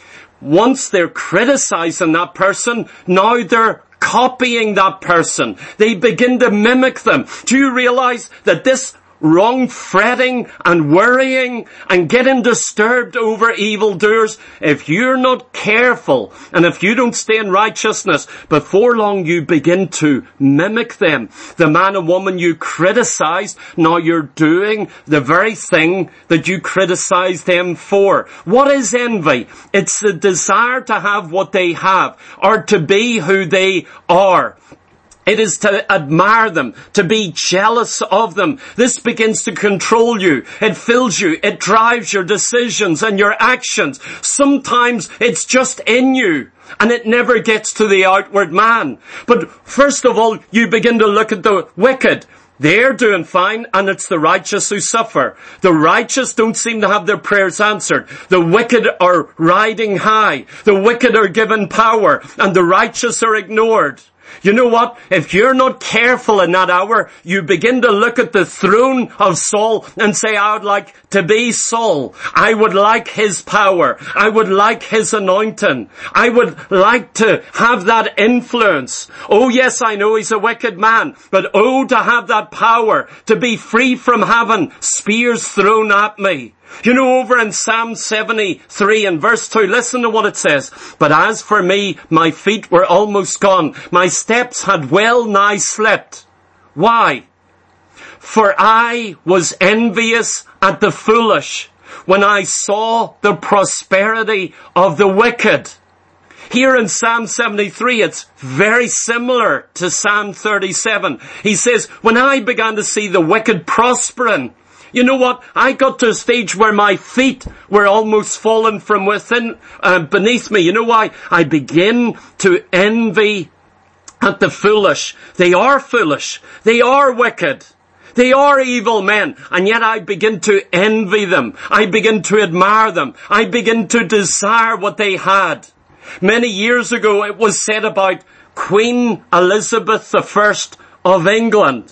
Once they're criticizing that person, now they're copying that person. They begin to mimic them. Do you realize that this wrong fretting and worrying and getting disturbed over evildoers, if you're not careful and if you don't stay in righteousness, before long you begin to mimic them. The man and woman you criticize, now you're doing the very thing that you criticize them for. What is envy? It's the desire to have what they have, or to be who they are. It is to admire them, to be jealous of them. This begins to control you. It fills you. It drives your decisions and your actions. Sometimes it's just in you, and it never gets to the outward man. But first of all, you begin to look at the wicked. They're doing fine, and it's the righteous who suffer. The righteous don't seem to have their prayers answered. The wicked are riding high. The wicked are given power, and the righteous are ignored. You know what? If you're not careful in that hour, you begin to look at the throne of Saul and say, I would like to be Saul. I would like his power. I would like his anointing. I would like to have that influence. Oh yes, I know he's a wicked man, but oh, to have that power, to be free from having spears thrown at me. You know, over in Psalm seventy-three and verse two, listen to what it says. But as for me, my feet were almost gone. My steps had well nigh slipped. Why? For I was envious at the foolish when I saw the prosperity of the wicked. Here in Psalm seventy-three, it's very similar to Psalm thirty-seven. He says, when I began to see the wicked prospering, you know what? I got to a stage where my feet were almost fallen from within, uh, beneath me. You know why? I begin to envy at the foolish. They are foolish. They are wicked. They are evil men. And yet I begin to envy them. I begin to admire them. I begin to desire what they had. Many years ago, it was said about Queen Elizabeth the First of England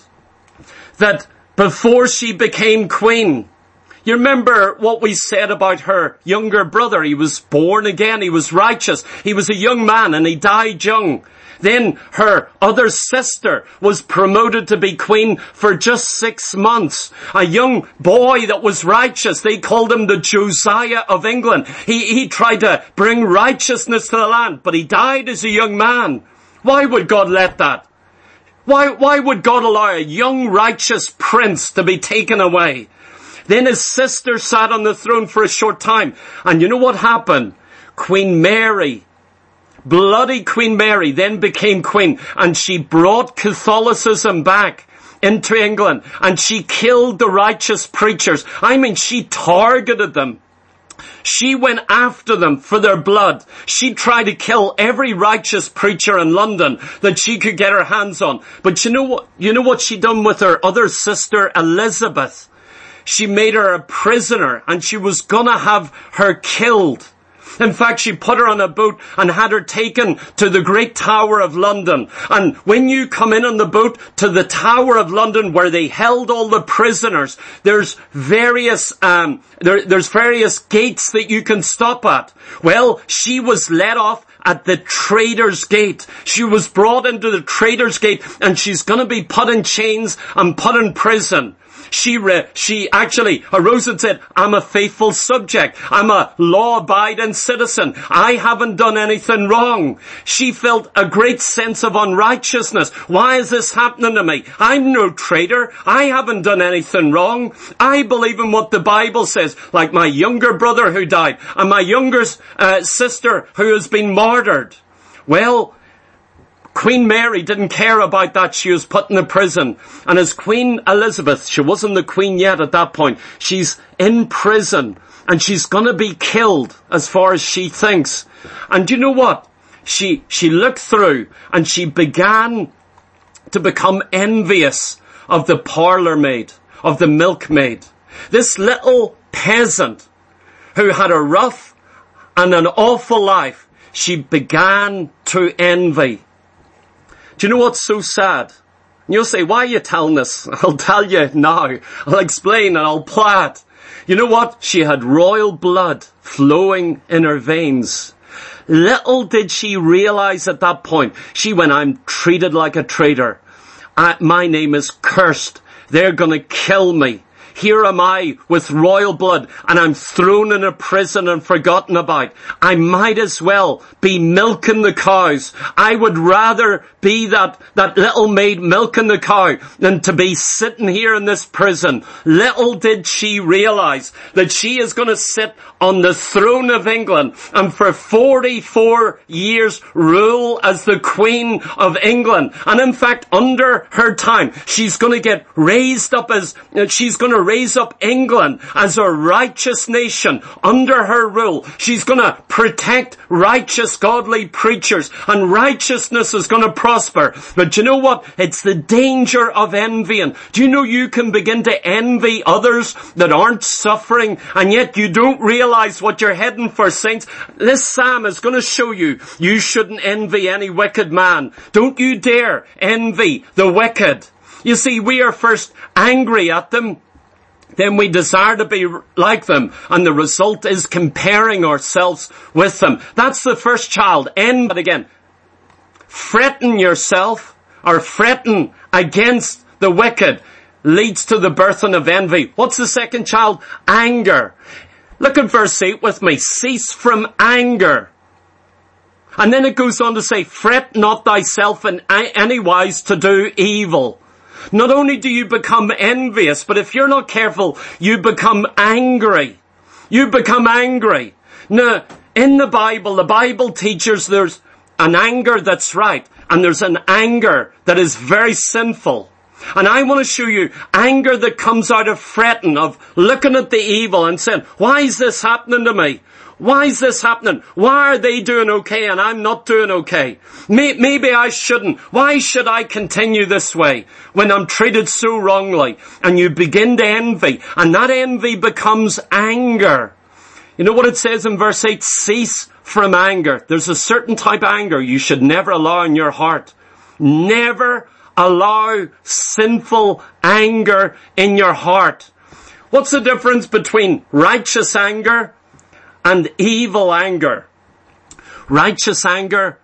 that before she became queen, you remember what we said about her younger brother. He was born again. He was righteous. He was a young man and he died young. Then her other sister was promoted to be queen for just six months. A young boy that was righteous. They called him the Josiah of England. He, he tried to bring righteousness to the land, but he died as a young man. Why would God let that? Why, why would God allow a young righteous prince to be taken away? Then his sister sat on the throne for a short time. And you know what happened? Queen Mary, bloody Queen Mary, then became queen. And she brought Catholicism back into England. And she killed the righteous preachers. I mean, she targeted them. She went after them for their blood. She tried to kill every righteous preacher in London that she could get her hands on. But you know what, you know what she done with her other sister, Elizabeth? She made her a prisoner and she was gonna have her killed. In fact, she put her on a boat and had her taken to the Great Tower of London. And when you come in on the boat to the Tower of London where they held all the prisoners, there's various, um, there, there's various gates that you can stop at. Well, she was let off at the Traitor's Gate. She was brought into the Traitor's Gate and she's going to be put in chains and put in prison. She re- she actually arose and said, I'm a faithful subject. I'm a law-abiding citizen. I haven't done anything wrong. She felt a great sense of unrighteousness. Why is this happening to me? I'm no traitor. I haven't done anything wrong. I believe in what the Bible says, like my younger brother who died and my younger uh, sister who has been martyred. Well, Queen Mary didn't care about that. She was put in a prison. And as Queen Elizabeth, she wasn't the queen yet at that point, she's in prison and she's gonna be killed as far as she thinks. And you know what? She, she looked through and she began to become envious of the parlour maid, of the milkmaid. This little peasant who had a rough and an awful life, she began to envy. Do you know what's so sad? You'll say, why are you telling this? I'll tell you now. I'll explain and I'll play it. You know what? She had royal blood flowing in her veins. Little did she realize at that point, she went, I'm treated like a traitor. I, my name is cursed. They're going to kill me. Here am I with royal blood and I'm thrown in a prison and forgotten about. I might as well be milking the cows. I would rather be that, that little maid milking the cow than to be sitting here in this prison. Little did she realize that she is going to sit on the throne of England and for forty-four years rule as the Queen of England. And in fact, under her time, she's going to get raised up as, she's going to raise up England as a righteous nation under her rule. She's going to protect righteous, godly preachers, and righteousness is going to prosper. But you know what? It's the danger of envying. Do you know you can begin to envy others that aren't suffering, and yet you don't realize what you're heading for, saints? This psalm is going to show you, you shouldn't envy any wicked man. Don't you dare envy the wicked. You see, we are first angry at them, then we desire to be like them, and the result is comparing ourselves with them. That's the first child. Envy. But again, fretting yourself or fretting against the wicked leads to the birthing of envy. What's the second child? Anger. Look at verse eight with me. Cease from anger. And then it goes on to say, fret not thyself in any wise to do evil. Not only do you become envious, but if you're not careful, you become angry. You become angry. Now, in the Bible, the Bible teaches there's an anger that's right, and there's an anger that is very sinful. And I want to show you anger that comes out of fretting, of looking at the evil and saying, why is this happening to me? Why is this happening? Why are they doing okay and I'm not doing okay? Maybe I shouldn't. Why should I continue this way when I'm treated so wrongly? And you begin to envy, and that envy becomes anger. You know what it says in verse eight? Cease from anger. There's a certain type of anger you should never allow in your heart. Never allow sinful anger in your heart. What's the difference between righteous anger and evil anger? Righteous anger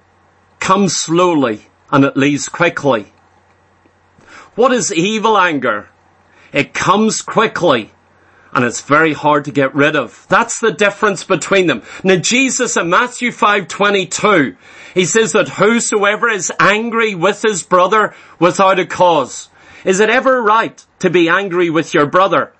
comes slowly and it leaves quickly. What is evil anger? It comes quickly and it's very hard to get rid of. That's the difference between them. Now Jesus in Matthew five twenty-two, he says that whosoever is angry with his brother without a cause. Is it ever right to be angry with your brother?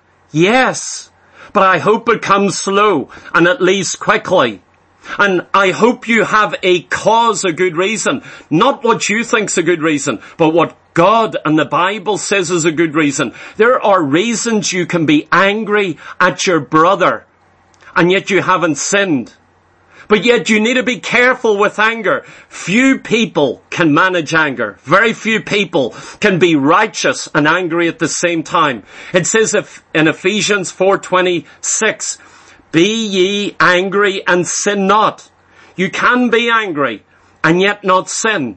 Yes. But I hope it comes slow and it leaves quickly. And I hope you have a cause, a good reason. Not what you think's a good reason, but what God and the Bible says is a good reason. There are reasons you can be angry at your brother, and yet you haven't sinned. But yet you need to be careful with anger. Few people can manage anger. Very few people can be righteous and angry at the same time. It says in Ephesians four twenty-six, be ye angry and sin not. You can be angry and yet not sin.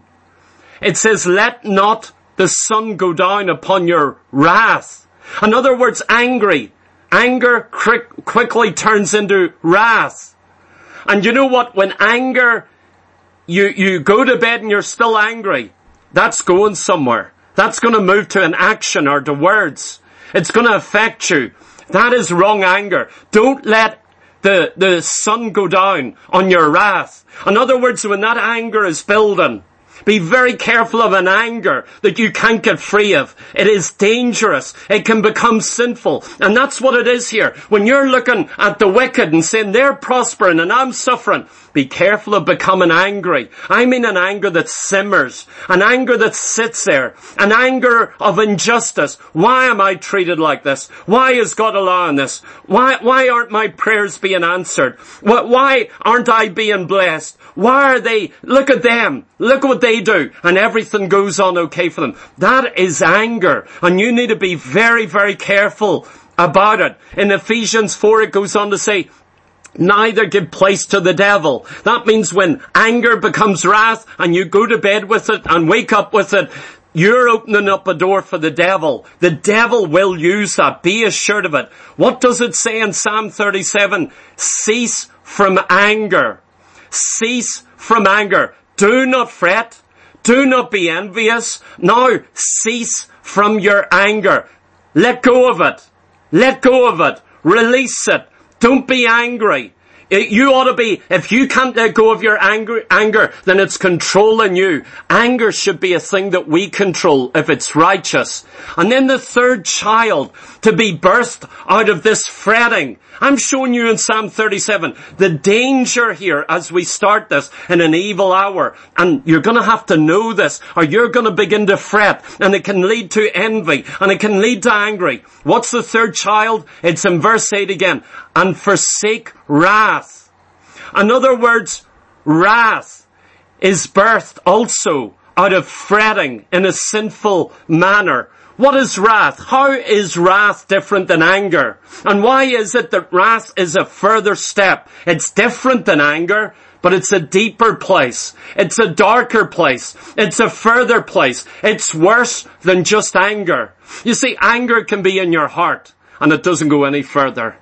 It says, let not the sun go down upon your wrath. In other words, angry. Anger quick, quickly turns into wrath. And you know what? When anger, you, you go to bed and you're still angry, that's going somewhere. That's going to move to an action or to words. It's going to affect you. That is wrong anger. Don't let the, the sun go down on your wrath. In other words, when that anger is building, be very careful of an anger that you can't get free of. It is dangerous. It can become sinful. And that's what it is here. When you're looking at the wicked and saying they're prospering and I'm suffering, be careful of becoming angry. I mean an anger that simmers, an anger that sits there, an anger of injustice. Why am I treated like this? Why is God allowing this? Why, why aren't my prayers being answered? Why aren't I being blessed? Why are they, look at them, look what they do, and everything goes on okay for them. That is anger, and you need to be very, very careful about it. In Ephesians four it goes on to say, neither give place to the devil. That means when anger becomes wrath and you go to bed with it and wake up with it, you're opening up a door for the devil. The devil will use that. Be assured of it. What does it say in Psalm thirty-seven? Cease from anger. Cease from anger. Do not fret. Do not be envious. Now, cease from your anger. Let go of it. Let go of it. Release it. Don't be angry. You ought to be, if you can't let go of your anger, anger, then it's controlling you. Anger should be a thing that we control if it's righteous. And then the third child, to be birthed out of this fretting. I'm showing you in Psalm thirty-seven the danger here as we start this in an evil hour. And you're going to have to know this, or you're going to begin to fret, and it can lead to envy, and it can lead to angry. What's the third child? It's in verse eight again. And forsake wrath. In other words, wrath is birthed also out of fretting in a sinful manner. What is wrath? How is wrath different than anger? And why is it that wrath is a further step? It's different than anger, but it's a deeper place. It's a darker place. It's a further place. It's worse than just anger. You see, anger can be in your heart, and it doesn't go any further.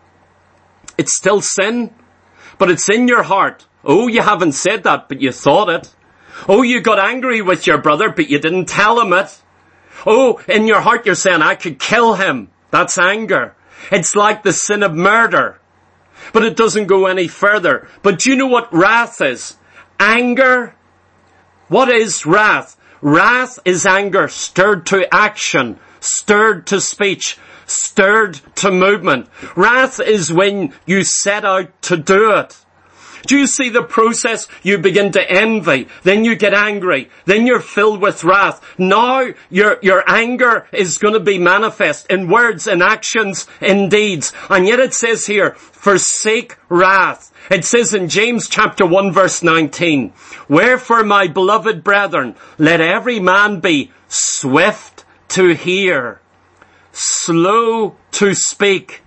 It's still sin, but it's in your heart. Oh, you haven't said that, but you thought it. Oh, you got angry with your brother, but you didn't tell him it. Oh, in your heart you're saying, I could kill him. That's anger. It's like the sin of murder. But it doesn't go any further. But do you know what wrath is? Anger. What is wrath? Wrath is anger stirred to action, stirred to speech, stirred to movement. Wrath is when you set out to do it. Do you see the process? You begin to envy, then you get angry, then you're filled with wrath. Now your, your anger is going to be manifest in words, in actions, in deeds. And yet it says here, forsake wrath. It says in James chapter one verse nineteen, wherefore my beloved brethren, let every man be swift to hear, slow to speak,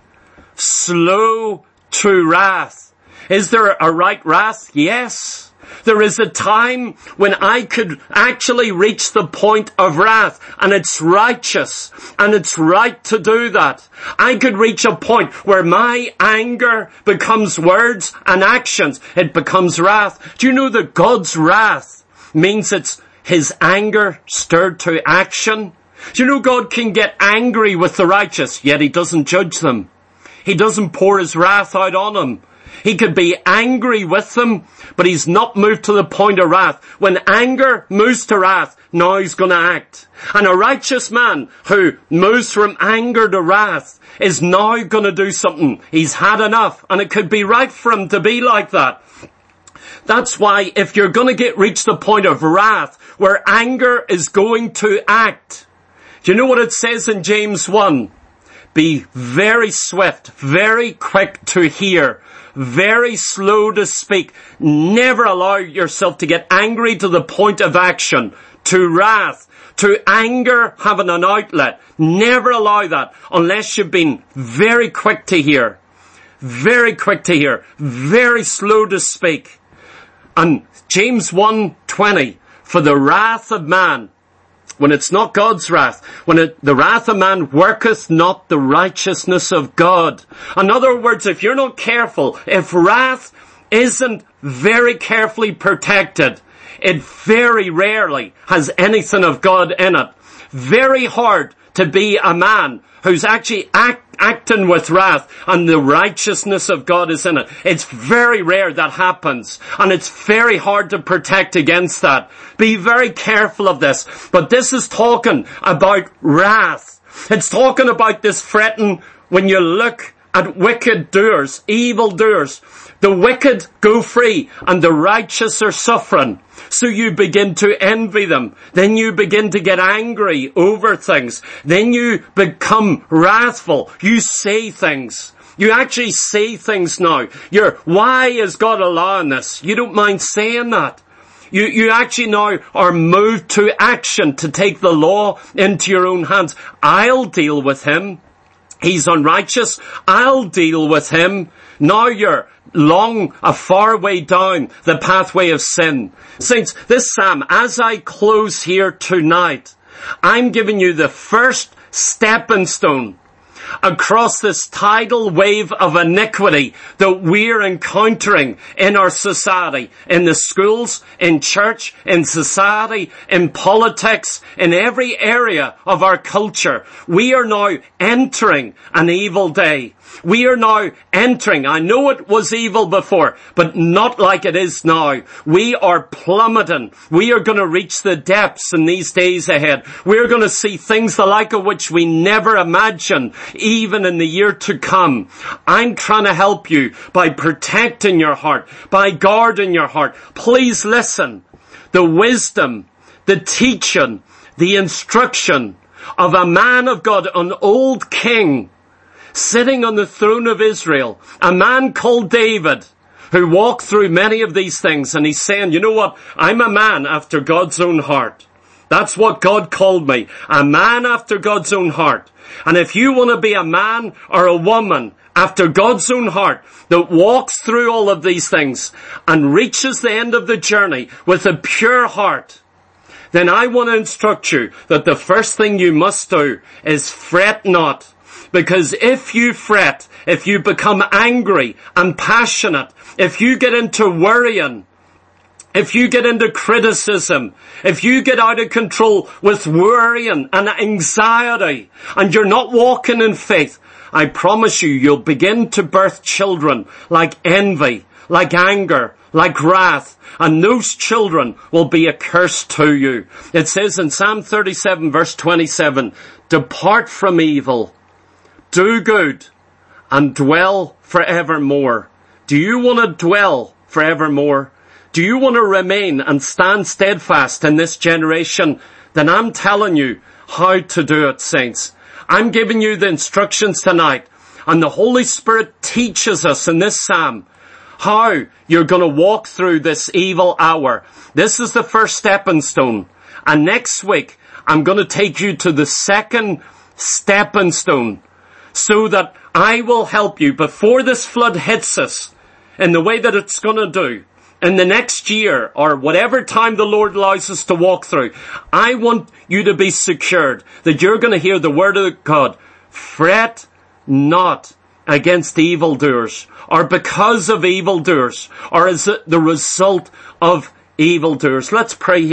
slow to wrath. Is there a right wrath? Yes. There is a time when I could actually reach the point of wrath, and it's righteous, and it's right to do that. I could reach a point where my anger becomes words and actions. It becomes wrath. Do you know that God's wrath means it's His anger stirred to action? Do you know God can get angry with the righteous, yet He doesn't judge them. He doesn't pour His wrath out on them. He could be angry with them, but He's not moved to the point of wrath. When anger moves to wrath, now He's going to act. And a righteous man who moves from anger to wrath is now going to do something. He's had enough, and it could be right for him to be like that. That's why if you're going to get reach the point of wrath, where anger is going to act, do you know what it says in James one? Be very swift, very quick to hear, very slow to speak. Never allow yourself to get angry to the point of action, to wrath, to anger having an outlet. Never allow that unless you've been very quick to hear, very quick to hear, very slow to speak. And James one twenty, for the wrath of man, when it's not God's wrath, when it, the wrath of man worketh not the righteousness of God. In other words, if you're not careful, if wrath isn't very carefully protected, it very rarely has anything of God in it. Very hard to be a man who's actually act, acting with wrath and the righteousness of God is in it. It's very rare that happens, and it's very hard to protect against that. Be very careful of this. But this is talking about wrath. It's talking about this fretting when you look at wicked doers, evil doers. The wicked go free and the righteous are suffering. So you begin to envy them. Then you begin to get angry over things. Then you become wrathful. You say things. You actually say things now. You're, why is God allowing this? You don't mind saying that. You, you actually now are moved to action to take the law into your own hands. I'll deal with him. He's unrighteous. I'll deal with him. Now you're long, a far way down the pathway of sin. Saints, this psalm, as I close here tonight, I'm giving you the first stepping stone across this tidal wave of iniquity that we're encountering in our society, in the schools, in church, in society, in politics, in every area of our culture. We are now entering an evil day. We are now entering, I know it was evil before, but not like it is now. We are plummeting. We are going to reach the depths in these days ahead. We're going to see things the like of which we never imagined, even in the year to come. I'm trying to help you by protecting your heart, by guarding your heart. Please listen. The wisdom, the teaching, the instruction of a man of God, an old king, sitting on the throne of Israel, a man called David, who walked through many of these things, and he's saying, you know what, I'm a man after God's own heart. That's what God called me, a man after God's own heart. And if you want to be a man or a woman after God's own heart that walks through all of these things and reaches the end of the journey with a pure heart, then I want to instruct you that the first thing you must do is fret not. Because if you fret, if you become angry and passionate, if you get into worrying, if you get into criticism, if you get out of control with worrying and anxiety, and you're not walking in faith, I promise you, you'll begin to birth children like envy, like anger, like wrath, and those children will be a curse to you. It says in Psalm thirty-seven verse twenty-seven, depart from evil, do good, and dwell forevermore. Do you want to dwell forevermore? Do you want to remain and stand steadfast in this generation? Then I'm telling you how to do it, saints. I'm giving you the instructions tonight, and the Holy Spirit teaches us in this psalm how you're going to walk through this evil hour. This is the first stepping stone. And next week, I'm going to take you to the second stepping stone, so that I will help you before this flood hits us in the way that it's going to do in the next year or whatever time the Lord allows us to walk through. I want you to be secured that you're going to hear the word of God. Fret not against evildoers, or because of evildoers, or as the result of evildoers. Let's pray here.